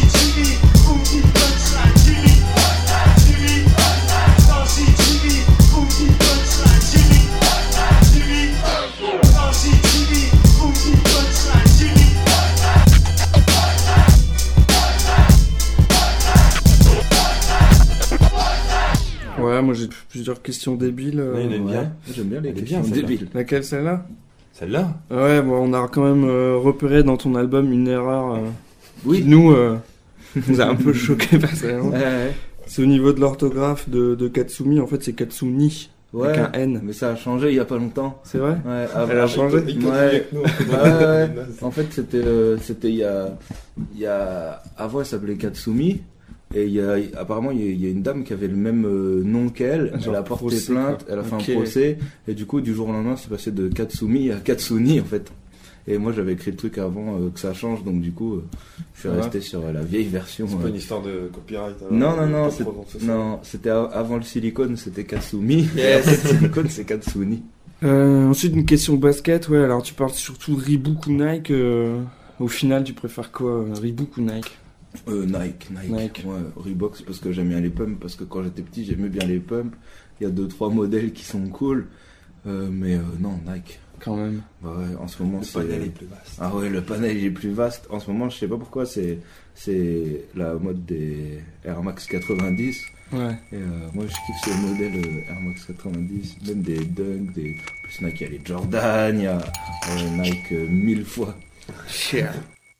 Ouais, moi j'ai plusieurs questions débiles. Il aime bien. J'aime bien les Elle est questions bien, débiles. Laquelle, celle-là? Celle-là? Ouais, bon, on a quand même repéré dans ton album une erreur Oui. qui nous a un peu choqué personnellement. Ouais. C'est au niveau de l'orthographe de Katsumi, en fait c'est Katsuni, Ouais, avec un N. mais ça a changé il y a pas longtemps. C'est vrai? Ouais, Elle a changé? Ouais. Ouais. En fait, c'était il y a, avant, elle s'appelait Katsumi. Et apparemment, il y a une dame qui avait le même nom qu'elle. Genre Elle a porté procès, plainte, quoi. elle a fait Ok. un procès. Et du coup, du jour au lendemain, c'est passé de Katsumi à Katsuni, en fait. Et moi, j'avais écrit le truc avant que ça change. Donc, du coup, je suis Ouais. resté sur la vieille version. C'est pas une histoire de copyright. Non, pas c'est- prononcer ça. non, c'était avant le silicone, c'était Katsumi. Yes. Et après le silicone, c'est Katsuni. Ensuite, une question basket, ouais, alors tu parles surtout de Reebok ou Nike, au final, tu préfères quoi, Reebok ou Nike? Nike. Ouais, Reebok, c'est parce que j'aime bien les pumps, parce que quand j'étais petit, j'aimais bien les pumps. Il y a 2-3 modèles qui sont cool, mais non, Nike. Quand même. Bah ouais, en ce moment, Le c'est... panel est plus vaste. Ah ouais, le panel il est plus vaste. En ce moment, je sais pas pourquoi, c'est la mode des Air Max 90. Ouais. Et moi, je kiffe ce modèle Air Max 90, même des Dunk, des... En plus, Nike, il y a les Jordan, il y a Nike 1000 fois. Cher.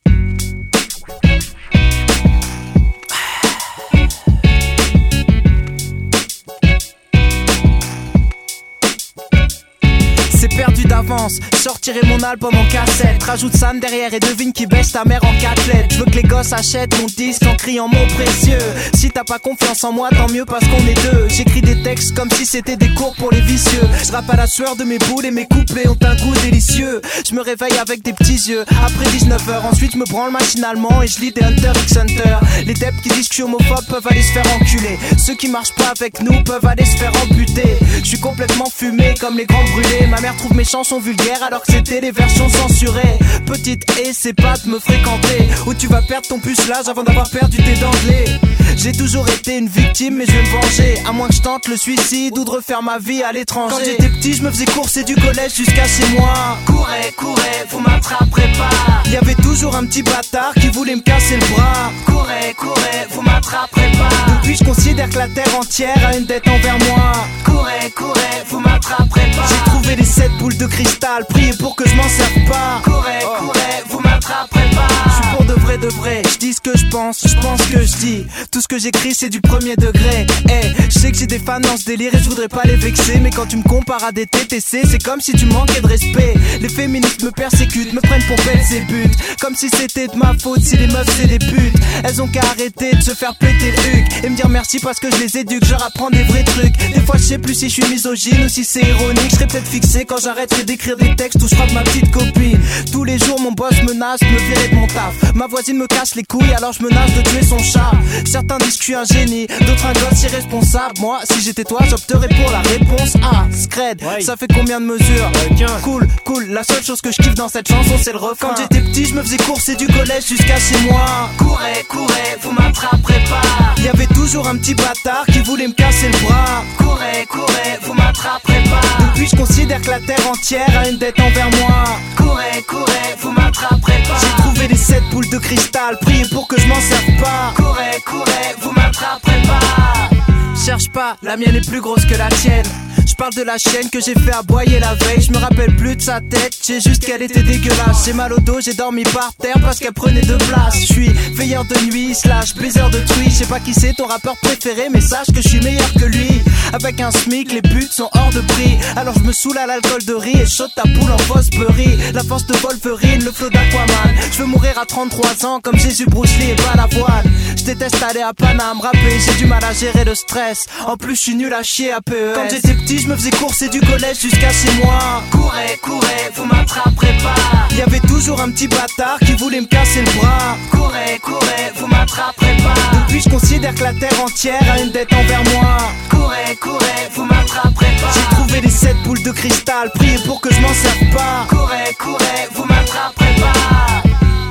C'est perdu d'avance, sortirai mon album en cassette. Rajoute Sam derrière et devine qui baisse ta mère en 4 lettres. Je veux que les gosses achètent mon disque en criant mon précieux. Si t'as pas confiance en moi, tant mieux parce qu'on est deux. J'écris des textes comme si c'était des cours pour les vicieux. Je rappe à la sueur de mes boules et mes couplets ont un goût délicieux. Je me réveille avec des petits yeux après 19h. Ensuite je me branle machinalement et je lis des Hunter x Hunter. Les deps qui disent que je suis homophobe peuvent aller se faire enculer. Ceux qui marchent pas avec nous peuvent aller se faire amputer. Je suis complètement fumé comme les grands brûlés. Ma mère trouve mes chansons vulgaires alors que c'était les versions censurées. Petite et c'est pas de me fréquenter, où tu vas perdre ton pucelage avant d'avoir perdu tes dentelés. J'ai toujours été une victime mais je vais me venger, à moins que je tente le suicide ou de refaire ma vie à l'étranger. Quand j'étais petit je me faisais courser du collège jusqu'à chez moi. Courez, courez, vous m'attraperez pas. Il y avait toujours un petit bâtard qui voulait me casser le bras. Courez, courez, vous m'attraperez pas. Depuis je considère que la terre entière a une dette envers moi. Courez, courez, vous m'attraperez pas. J'ai trouvé les 7 boules de cristal, priez pour que je m'en serve pas. Courez, courez, vous m'attraperez pas. Je suis pour de vrai, je dis ce que je pense ce que je dis. Tout ce que j'écris c'est du premier degré. Je sais que j'ai des fans dans ce délire et je voudrais pas les vexer, mais quand tu me compares à des TTC, c'est comme si tu manquais de respect. Les féministes me persécutent, me prennent pour belle et butent, comme si c'était de ma faute si les meufs c'est des putes. Elles ont qu'à arrêter de se faire péter le huc et me dire merci parce que je les éduque, je leur apprends des vrais trucs. Des fois je sais plus si je suis misogyne ou si c'est ironique. Je serais peut-être fixé quand j'arrêterai d'écrire des textes où je frappe ma petite copine. Tous les jours mon boss menace de me virer de mon taf. Ma voisine me casse les couilles alors je menace de tuer son chat. Certains disent que je suis un génie, d'autres un gosse irresponsable. Moi si j'étais toi j'opterais pour la réponse A. Scred, ça fait combien de mesures? 15. Cool, la seule chose que je kiffe dans cette chanson c'est le refrain. Quand j'étais petit je me faisais courser du collège jusqu'à chez moi. Courez, courez, vous m'attraperez pas. Il y avait toujours un petit bâtard qui voulait me casser le bras. Courez, courez, vous m'attraperez pas. Depuis je considère que la terre entière a une dette envers moi. Courez, courez, vous m'attraperez pas. J'ai trouvé les 7 boules de cristal, priez pour que je m'en serve pas. Courez, courez, vous m'attraperez pas. Cherche pas, la mienne est plus grosse que la tienne. Je parle de la chienne que j'ai fait aboyer la veille. Je me rappelle plus de sa tête, j'ai juste qu'elle était dégueulasse. J'ai mal au dos, j'ai dormi par terre parce qu'elle prenait de place. Je suis veilleur de nuit, slash baiser de Twitch. Je sais pas qui c'est ton rappeur préféré, mais sache que je suis meilleur que lui. Avec un SMIC, les putes sont hors de prix. Alors je me saoule à l'alcool de riz et chaude ta poule en Fosbury. La force de Wolverine, le flow d'Aquaman. Je veux mourir à 33 ans comme Jésus, Bruce Lee et Balavoine. Je déteste aller à Paname, rapper, j'ai du mal à gérer le stress. En plus je suis nul à chier à PES. Quand j'étais petit je me faisais courser du collège jusqu'à chez moi. Courez, courez, vous m'attraperez pas. Il y avait toujours un petit bâtard qui voulait me casser le bras. Courez, courez, vous m'attraperez pas. Depuis je considère que la terre entière a une dette envers moi. Courez, courez, vous m'attraperez pas. J'ai trouvé les 7 boules de cristal, priez pour que je m'en serve pas. Courez, courez, vous m'attraperez pas.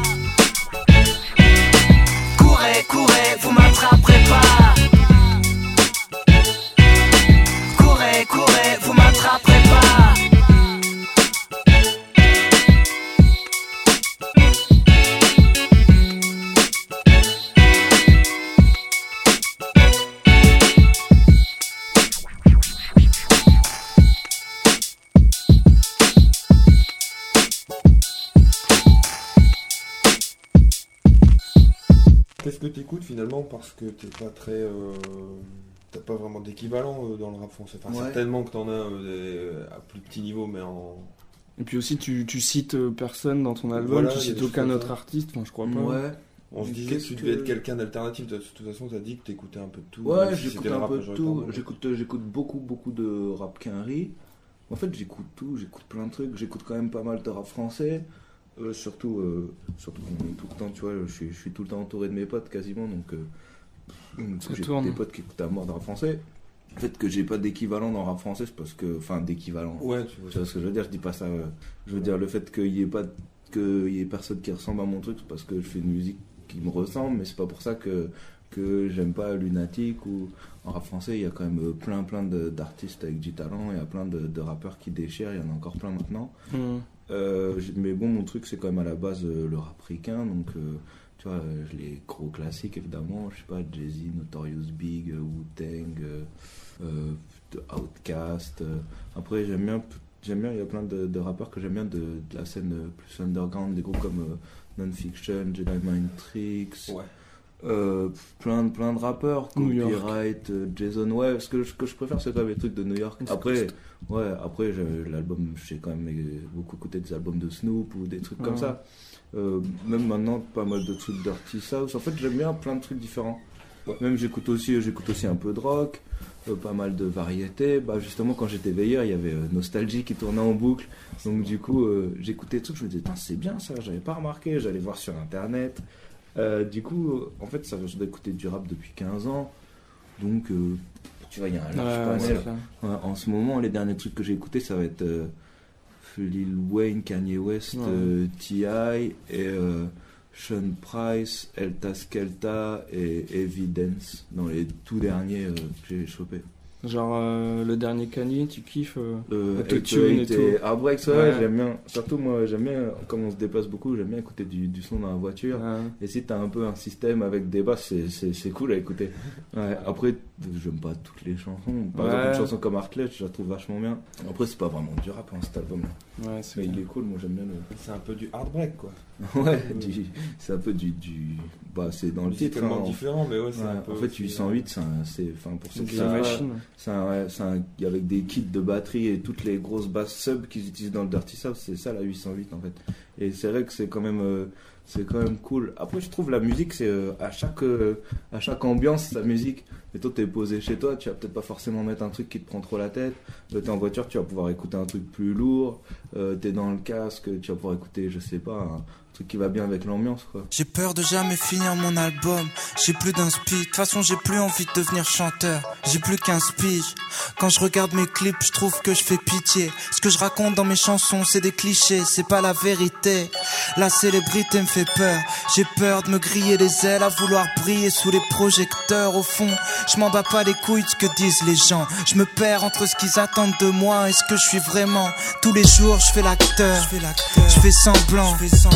Courez, courez, vous m'attraperez pas. Courez, courez, vous m'attraperez pas. Qu'est-ce que t'écoutes finalement parce que t'es pas très... t'as pas vraiment d'équivalent dans le rap français. Enfin, certainement que t'en as à plus petit niveau, mais en... Et puis aussi, tu cites personne dans ton album, tu cites aucun autre artiste, enfin je crois pas. Ouais. On se disait que tu devais être quelqu'un d'alternatif. De toute façon, t'as dit que t'écoutais un peu de tout. Ouais, j'écoute un peu de tout. J'écoute beaucoup de rap quinri. En fait, j'écoute tout, j'écoute plein de trucs. J'écoute quand même pas mal de rap français. Surtout tout le temps, tu vois, je suis tout le temps entouré de mes potes quasiment. Donc j'ai des potes qui écoutent à mort de rap français. Le fait que j'ai pas d'équivalent dans le rap français, c'est parce que... Enfin, d'équivalent. Ouais, tu vois ce que je veux dire, je dis pas ça. Je veux dire, le fait qu'il y ait personne qui ressemble à mon truc, c'est parce que je fais une musique qui me ressemble, mais c'est pas pour ça que j'aime pas Lunatic. Ou en rap français, il y a quand même plein d'artistes avec du talent, il y a plein de rappeurs qui déchirent, il y en a encore plein maintenant. Mais bon, mon truc, c'est quand même à la base le rap ricain, donc... tu vois, les gros classiques évidemment, je sais pas, Jay-Z, Notorious Big, Wu-Tang, Outkast. Après j'aime bien, il y a plein de rappeurs que j'aime bien de la scène plus underground, des groupes comme Non-Fiction, Jedi Mind Tricks, plein de rappeurs, Copyright, Jason Webb. Ce que je préfère, c'est quand même les trucs de New York. Après l'album, j'ai quand même beaucoup écouté des albums de Snoop ou des trucs comme ça. Même maintenant, pas mal de trucs Dirty South. En fait, j'aime bien plein de trucs différents. Même j'écoute aussi un peu de rock, pas mal de variétés. Justement, quand j'étais veilleur, il y avait Nostalgie qui tournait en boucle. Donc du coup, j'écoutais des trucs, je me disais, c'est bien ça, j'avais pas remarqué, j'allais voir sur internet. Du coup, en fait, ça j'ai écouté du rap depuis 15 ans. Donc, tu vois, il y a un large panel. En ce moment, les derniers trucs que j'ai écoutés, ça va être Lil Wayne, Kanye West, T.I. et Sean Price, Elta Skelta et Evidence dans les tout derniers que j'ai chopé. Genre le dernier Kanye, tu kiffes Autotune et tout. Heartbreaks, j'aime bien. Surtout moi, j'aime bien, comme on se déplace beaucoup, j'aime bien écouter du son dans la voiture. Et si t'as un peu un système avec des basses, c'est cool à écouter. Après, j'aime pas toutes les chansons. Par exemple, une chanson comme Heartless, je la trouve vachement bien. Après, c'est pas vraiment du rap, cet album. Mais il est cool, moi j'aime bien. C'est un peu du heartbreak, quoi. C'est un peu du c'est dans le titre. C'est tellement différent, mais c'est un peu. En fait, 808, c'est pour ceux qui savent. C'est avec des kits de batterie et toutes les grosses basses sub qu'ils utilisent dans le Dirty South, c'est ça la 808 en fait. Et c'est vrai que c'est quand même cool. Après, je trouve la musique, c'est à chaque ambiance sa musique. Et toi, t'es posé chez toi, tu vas peut-être pas forcément mettre un truc qui te prend trop la tête. T'es en voiture, tu vas pouvoir écouter un truc plus lourd. T'es dans le casque, tu vas pouvoir écouter, je sais pas, un truc qui va bien avec l'ambiance, quoi. J'ai peur de jamais finir mon album. J'ai plus d'inspi. De toute façon, j'ai plus envie de devenir chanteur. J'ai plus qu'15 piges. Quand je regarde mes clips, je trouve que je fais pitié. Ce que je raconte dans mes chansons, c'est des clichés, c'est pas la vérité. La célébrité me fait peur. J'ai peur de me griller les ailes à vouloir briller sous les projecteurs. Au fond, je m'en bats pas les couilles de ce que disent les gens. Je me perds entre ce qu'ils attendent de moi et ce que je suis vraiment. Tous les jours, je fais l'acteur. Je fais semblant.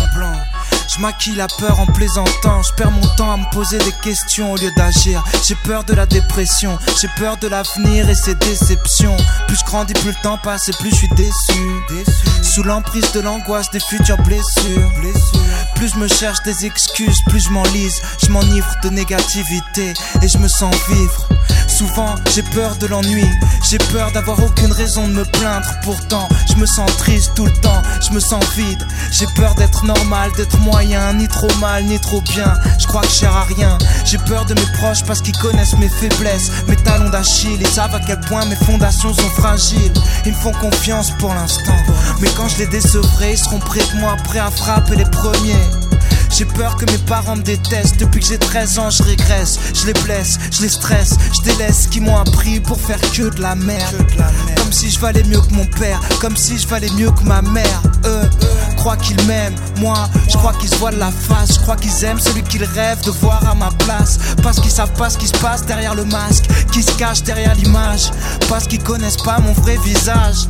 Je maquille la peur en plaisantant. Je perds mon temps à me poser des questions au lieu d'agir. J'ai peur de la dépression. J'ai peur de l'avenir et ses déceptions. Plus je grandis, plus le temps passe et plus je suis déçu. Sous l'emprise de l'angoisse des futures blessures. Plus je me cherche des excuses, plus je m'enlise. Je m'enivre de négativité et je me sens vivre. Souvent j'ai peur de l'ennui. J'ai peur d'avoir aucune raison de me plaindre. Pourtant je me sens triste tout le temps. Je me sens vide. J'ai peur d'être normal, d'être moyen. Ni trop mal, ni trop bien. Je crois que je sers à rien. J'ai peur de mes proches parce qu'ils connaissent mes faiblesses. Mes talons d'Achille, ils savent à quel point mes fondations sont fragiles. Ils me font confiance pour l'instant. Mais quand je les décevrai, ils seront près de moi, prêts à frapper les premiers. J'ai peur que mes parents me détestent. Depuis que j'ai 13 ans, je régresse. Je les blesse, je les stresse. Je délaisse ce qu'ils m'ont appris pour faire que de la merde. Comme si je valais mieux que mon père. Comme si je valais mieux que ma mère. Eux croient qu'ils m'aiment. Moi, je crois qu'ils se voilent la face. Je crois qu'ils aiment celui qu'ils rêvent de voir à ma place. Parce qu'ils savent pas ce qui se passe derrière le masque. Qui se cache derrière l'image. Parce qu'ils connaissent pas mon vrai visage.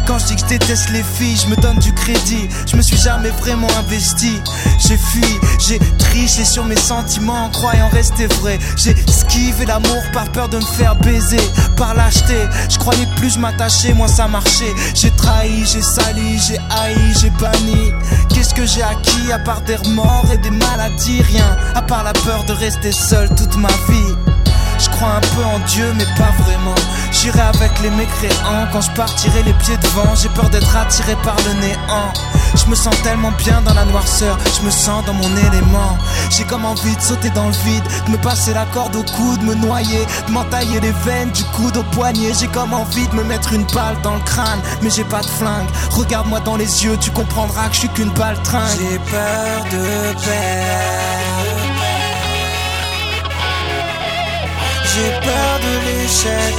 Quand je dis que je déteste les filles, je me donne du crédit. Je me suis jamais vraiment investi. J'ai fui, j'ai triché sur mes sentiments en croyant rester vrai. J'ai esquivé l'amour par peur de me faire baiser. Par lâcheté, je croyais que plus je m'attachais, moins ça marchait. J'ai trahi, j'ai sali, j'ai haï, j'ai banni. Qu'est-ce que j'ai acquis à part des remords et des maladies? Rien, à part la peur de rester seul toute ma vie. Je crois un peu en Dieu mais pas vraiment. J'irai avec les mécréants quand je partirai les pieds devant. J'ai peur d'être attiré par le néant. Je me sens tellement bien dans la noirceur, je me sens dans mon élément. J'ai comme envie de sauter dans le vide, de me passer la corde au cou, de me noyer, de m'entailler les veines du coude au poignet. J'ai comme envie de me mettre une balle dans le crâne, mais j'ai pas de flingue. Regarde-moi dans les yeux, tu comprendras que je suis qu'une balle tringue. J'ai peur de perdre. J'ai peur de l'échec.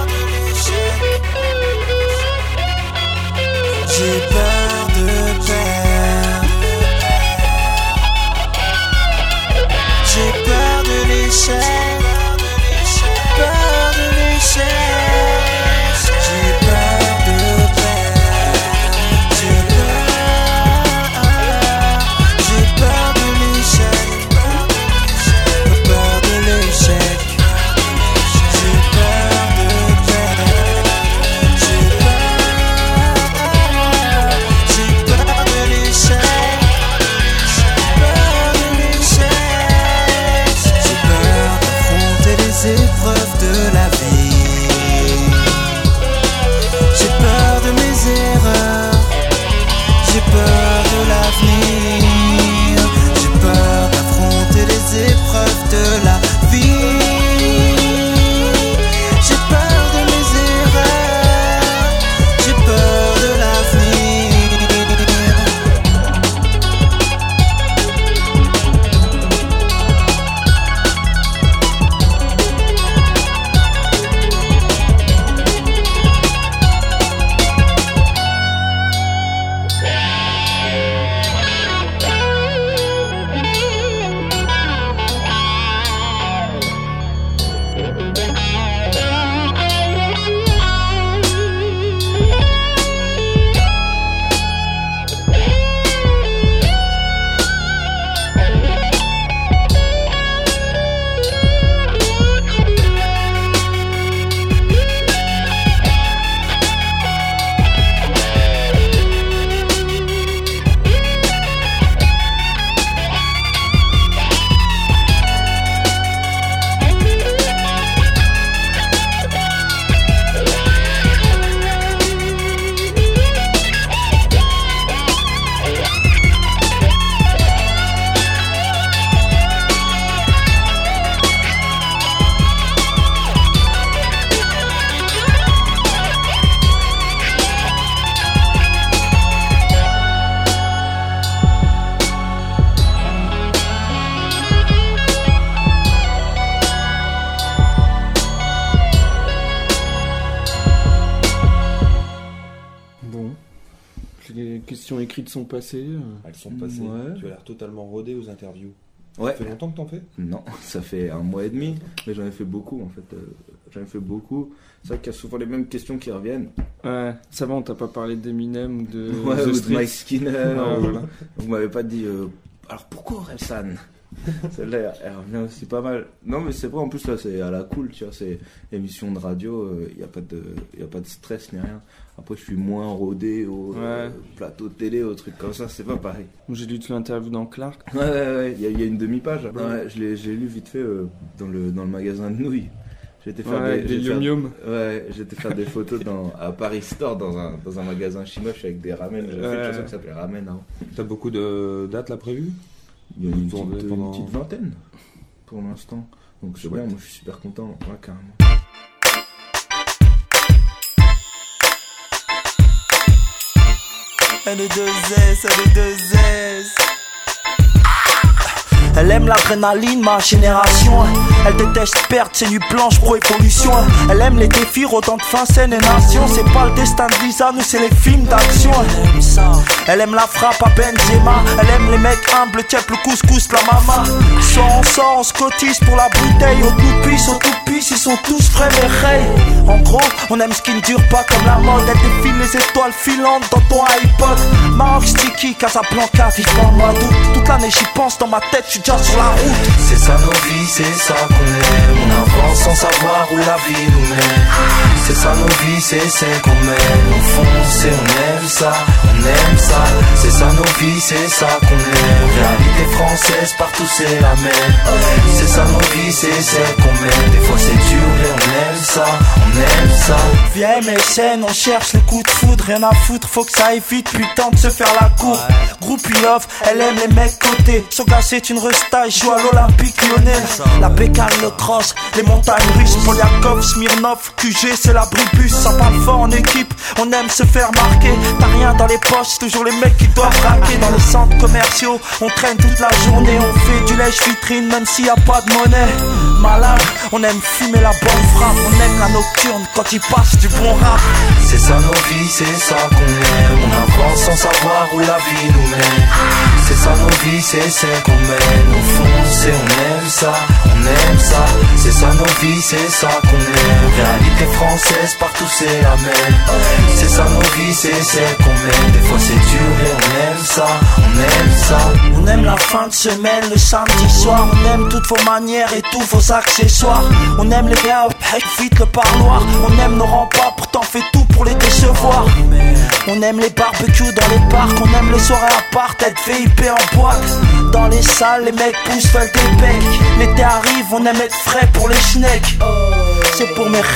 J'ai peur de perdre. J'ai peur de l'échec. Peur de l'échec. J'ai peur de perdre. J'ai peur de l'échec. Peur de l'échec. Épreuves de la vie. J'ai peur de mes erreurs. J'ai peur de l'avenir. J'ai peur d'affronter les épreuves de la vie. J'ai peur de mes erreurs. J'ai peur de l'avenir. Les questions écrites sont passées. Elles sont passées. Ouais. Tu as l'air totalement rodé aux interviews. Ouais. Ça fait longtemps que t'en fais? Non, ça fait 1 mois et demi, mais j'en ai fait beaucoup en fait. J'en ai fait beaucoup. C'est vrai qu'il y a souvent les mêmes questions qui reviennent. Ouais, ça va, on t'a pas parlé d'Eminem ou de Ouais, The ou de Streets. Mike Skinner. Ouais, voilà. Vous m'avez pas dit. Alors pourquoi Orelsan? Celle-là, elle revient aussi pas mal. Non, mais c'est vrai, en plus là, c'est à la cool, tu vois. C'est émission de radio, y a pas de stress ni rien. Après, je suis moins rodé au plateau de télé, aux trucs comme ça, c'est pas pareil. J'ai lu toute l'interview dans Clark. Ouais, il y a une demi-page. Ouais, je l'ai lu vite fait dans le magasin de nouilles. J'ai été faire des yum-yum. Ouais, j'ai été faire des photos à Paris Store dans un magasin chinois. Je suis avec des ramen. J'avais fait une chanson qui s'appelait Ramen avant. T'as beaucoup de dates là prévues? Il y en a une petite vingtaine pour l'instant. Donc c'est bien, moi je suis super content. Ouais, carrément. Elle est 2S, elle est 2S. Elle aime l'adrénaline, ma génération. Elle déteste perdre ses nuits blanches pro évolution. Elle aime les défis, autant de fin, scène et nation. C'est pas le destin de Lisa, nous c'est les films d'action. Elle aime ça. Elle aime la frappe à Benzema. Elle aime les mecs humbles, tchèp le couscous, la mama. Soit on se cotise pour la bouteille. Au tout-pisse, ils sont tous frais mais ray. En gros, on aime ce qui ne dure pas comme la mode. Elle défile les étoiles filantes dans ton iPod. Maroc sticky, Casablanca, vive en mode. Toute l'année j'y pense, dans ma tête j'suis déjà sur la route. C'est ça nos vies, c'est ça qu'on aime. On avance sans savoir où la vie nous mène. C'est ça nos vies, c'est celle qu'on mène. On fonce et on aime ça, on aime ça. C'est ça nos vies, c'est ça qu'on aime. Réalité française, partout c'est la même. C'est ça nos vies, c'est celle qu'on mène. Des fois c'est dur et on aime ça, on aime ça. Viens MSN, on cherche les coups de foudre. Rien à foutre, faut que ça aille vite, putain de se faire la cour. Groupie love, elle aime les mecs côtés. Soga c'est une resta, joue à l'Olympique Lyonnais. La bécane, le cross, les montagnes russes. Poliakov, Smirnov, QG, c'est l'abribus. Ça parle fort en équipe, on aime se faire marquer. T'as rien dans les poches, toujours les mecs qui doivent raquer. Dans les centres commerciaux, on traîne toute la journée. On fait du lèche vitrine même s'il y a pas de monnaie. Malade, on aime fumer la bonne frappe. On aime la nocturne quand il passe du bon rap. C'est ça nos vies, c'est ça qu'on aime. On avance sans savoir où la vie nous mène. C'est ça nos vies, c'est celle qu'on mène. On fonce et on aime ça, on aime ça. C'est ça nos vies, c'est ça qu'on aime. Réalité française, partout c'est la même. C'est ça nos vies, c'est celle qu'on mène. Des fois c'est dur et on aime ça, on aime ça. On aime la fin de semaine, le samedi soir. On aime toutes vos manières et tous vos accessoires. On aime les gars, vite le parloir. On aime nos remparts, pourtant fait tout pour les décevoir. On aime les barbecues dans les parcs. On aime les soirées à part, être VIP en boîte. Dans les salles, les mecs poussent, veulent des becs. L'été arrive, on aime être frais pour les schnecks. C'est pour mes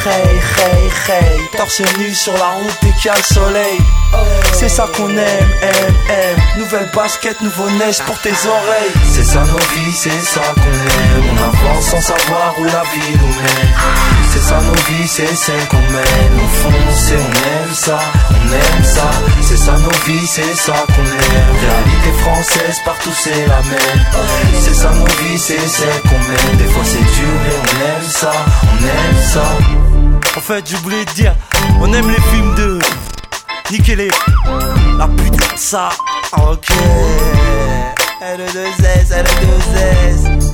hey. Torse nu sur la route dès qu'il y a le soleil. C'est ça qu'on aime. Nouvelle basket, nouveau neige pour tes oreilles. C'est ça nos vies, c'est ça qu'on aime. On avance sans savoir où la vie nous mène. C'est ça nos vies, c'est celle qu'on mène. On fonce et on aime ça, on aime ça. C'est ça nos vies, c'est ça qu'on aime. Réalité française, partout c'est la même. C'est ça nos vies, c'est celle qu'on mène. Des fois c'est dur et on aime ça, on aime ça. En fait, j'oubliais de dire, on aime les films de niquer les la putain de ça. Ok. L2S.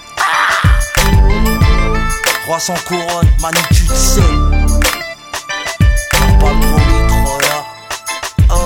300 couronnes, Manu, tu le sais. Pas le premier trop là. Oh.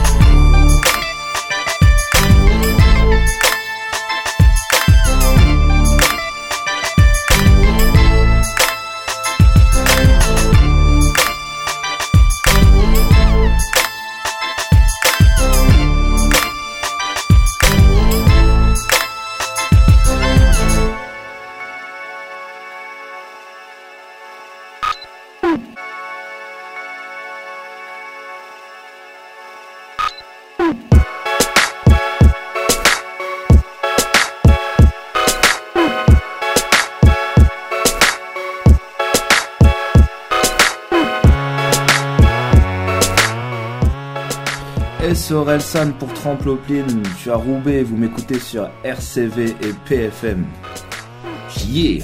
Orelsan pour Tramplepline, je suis à Roubaix, vous m'écoutez sur RCV et PFM. Yeah.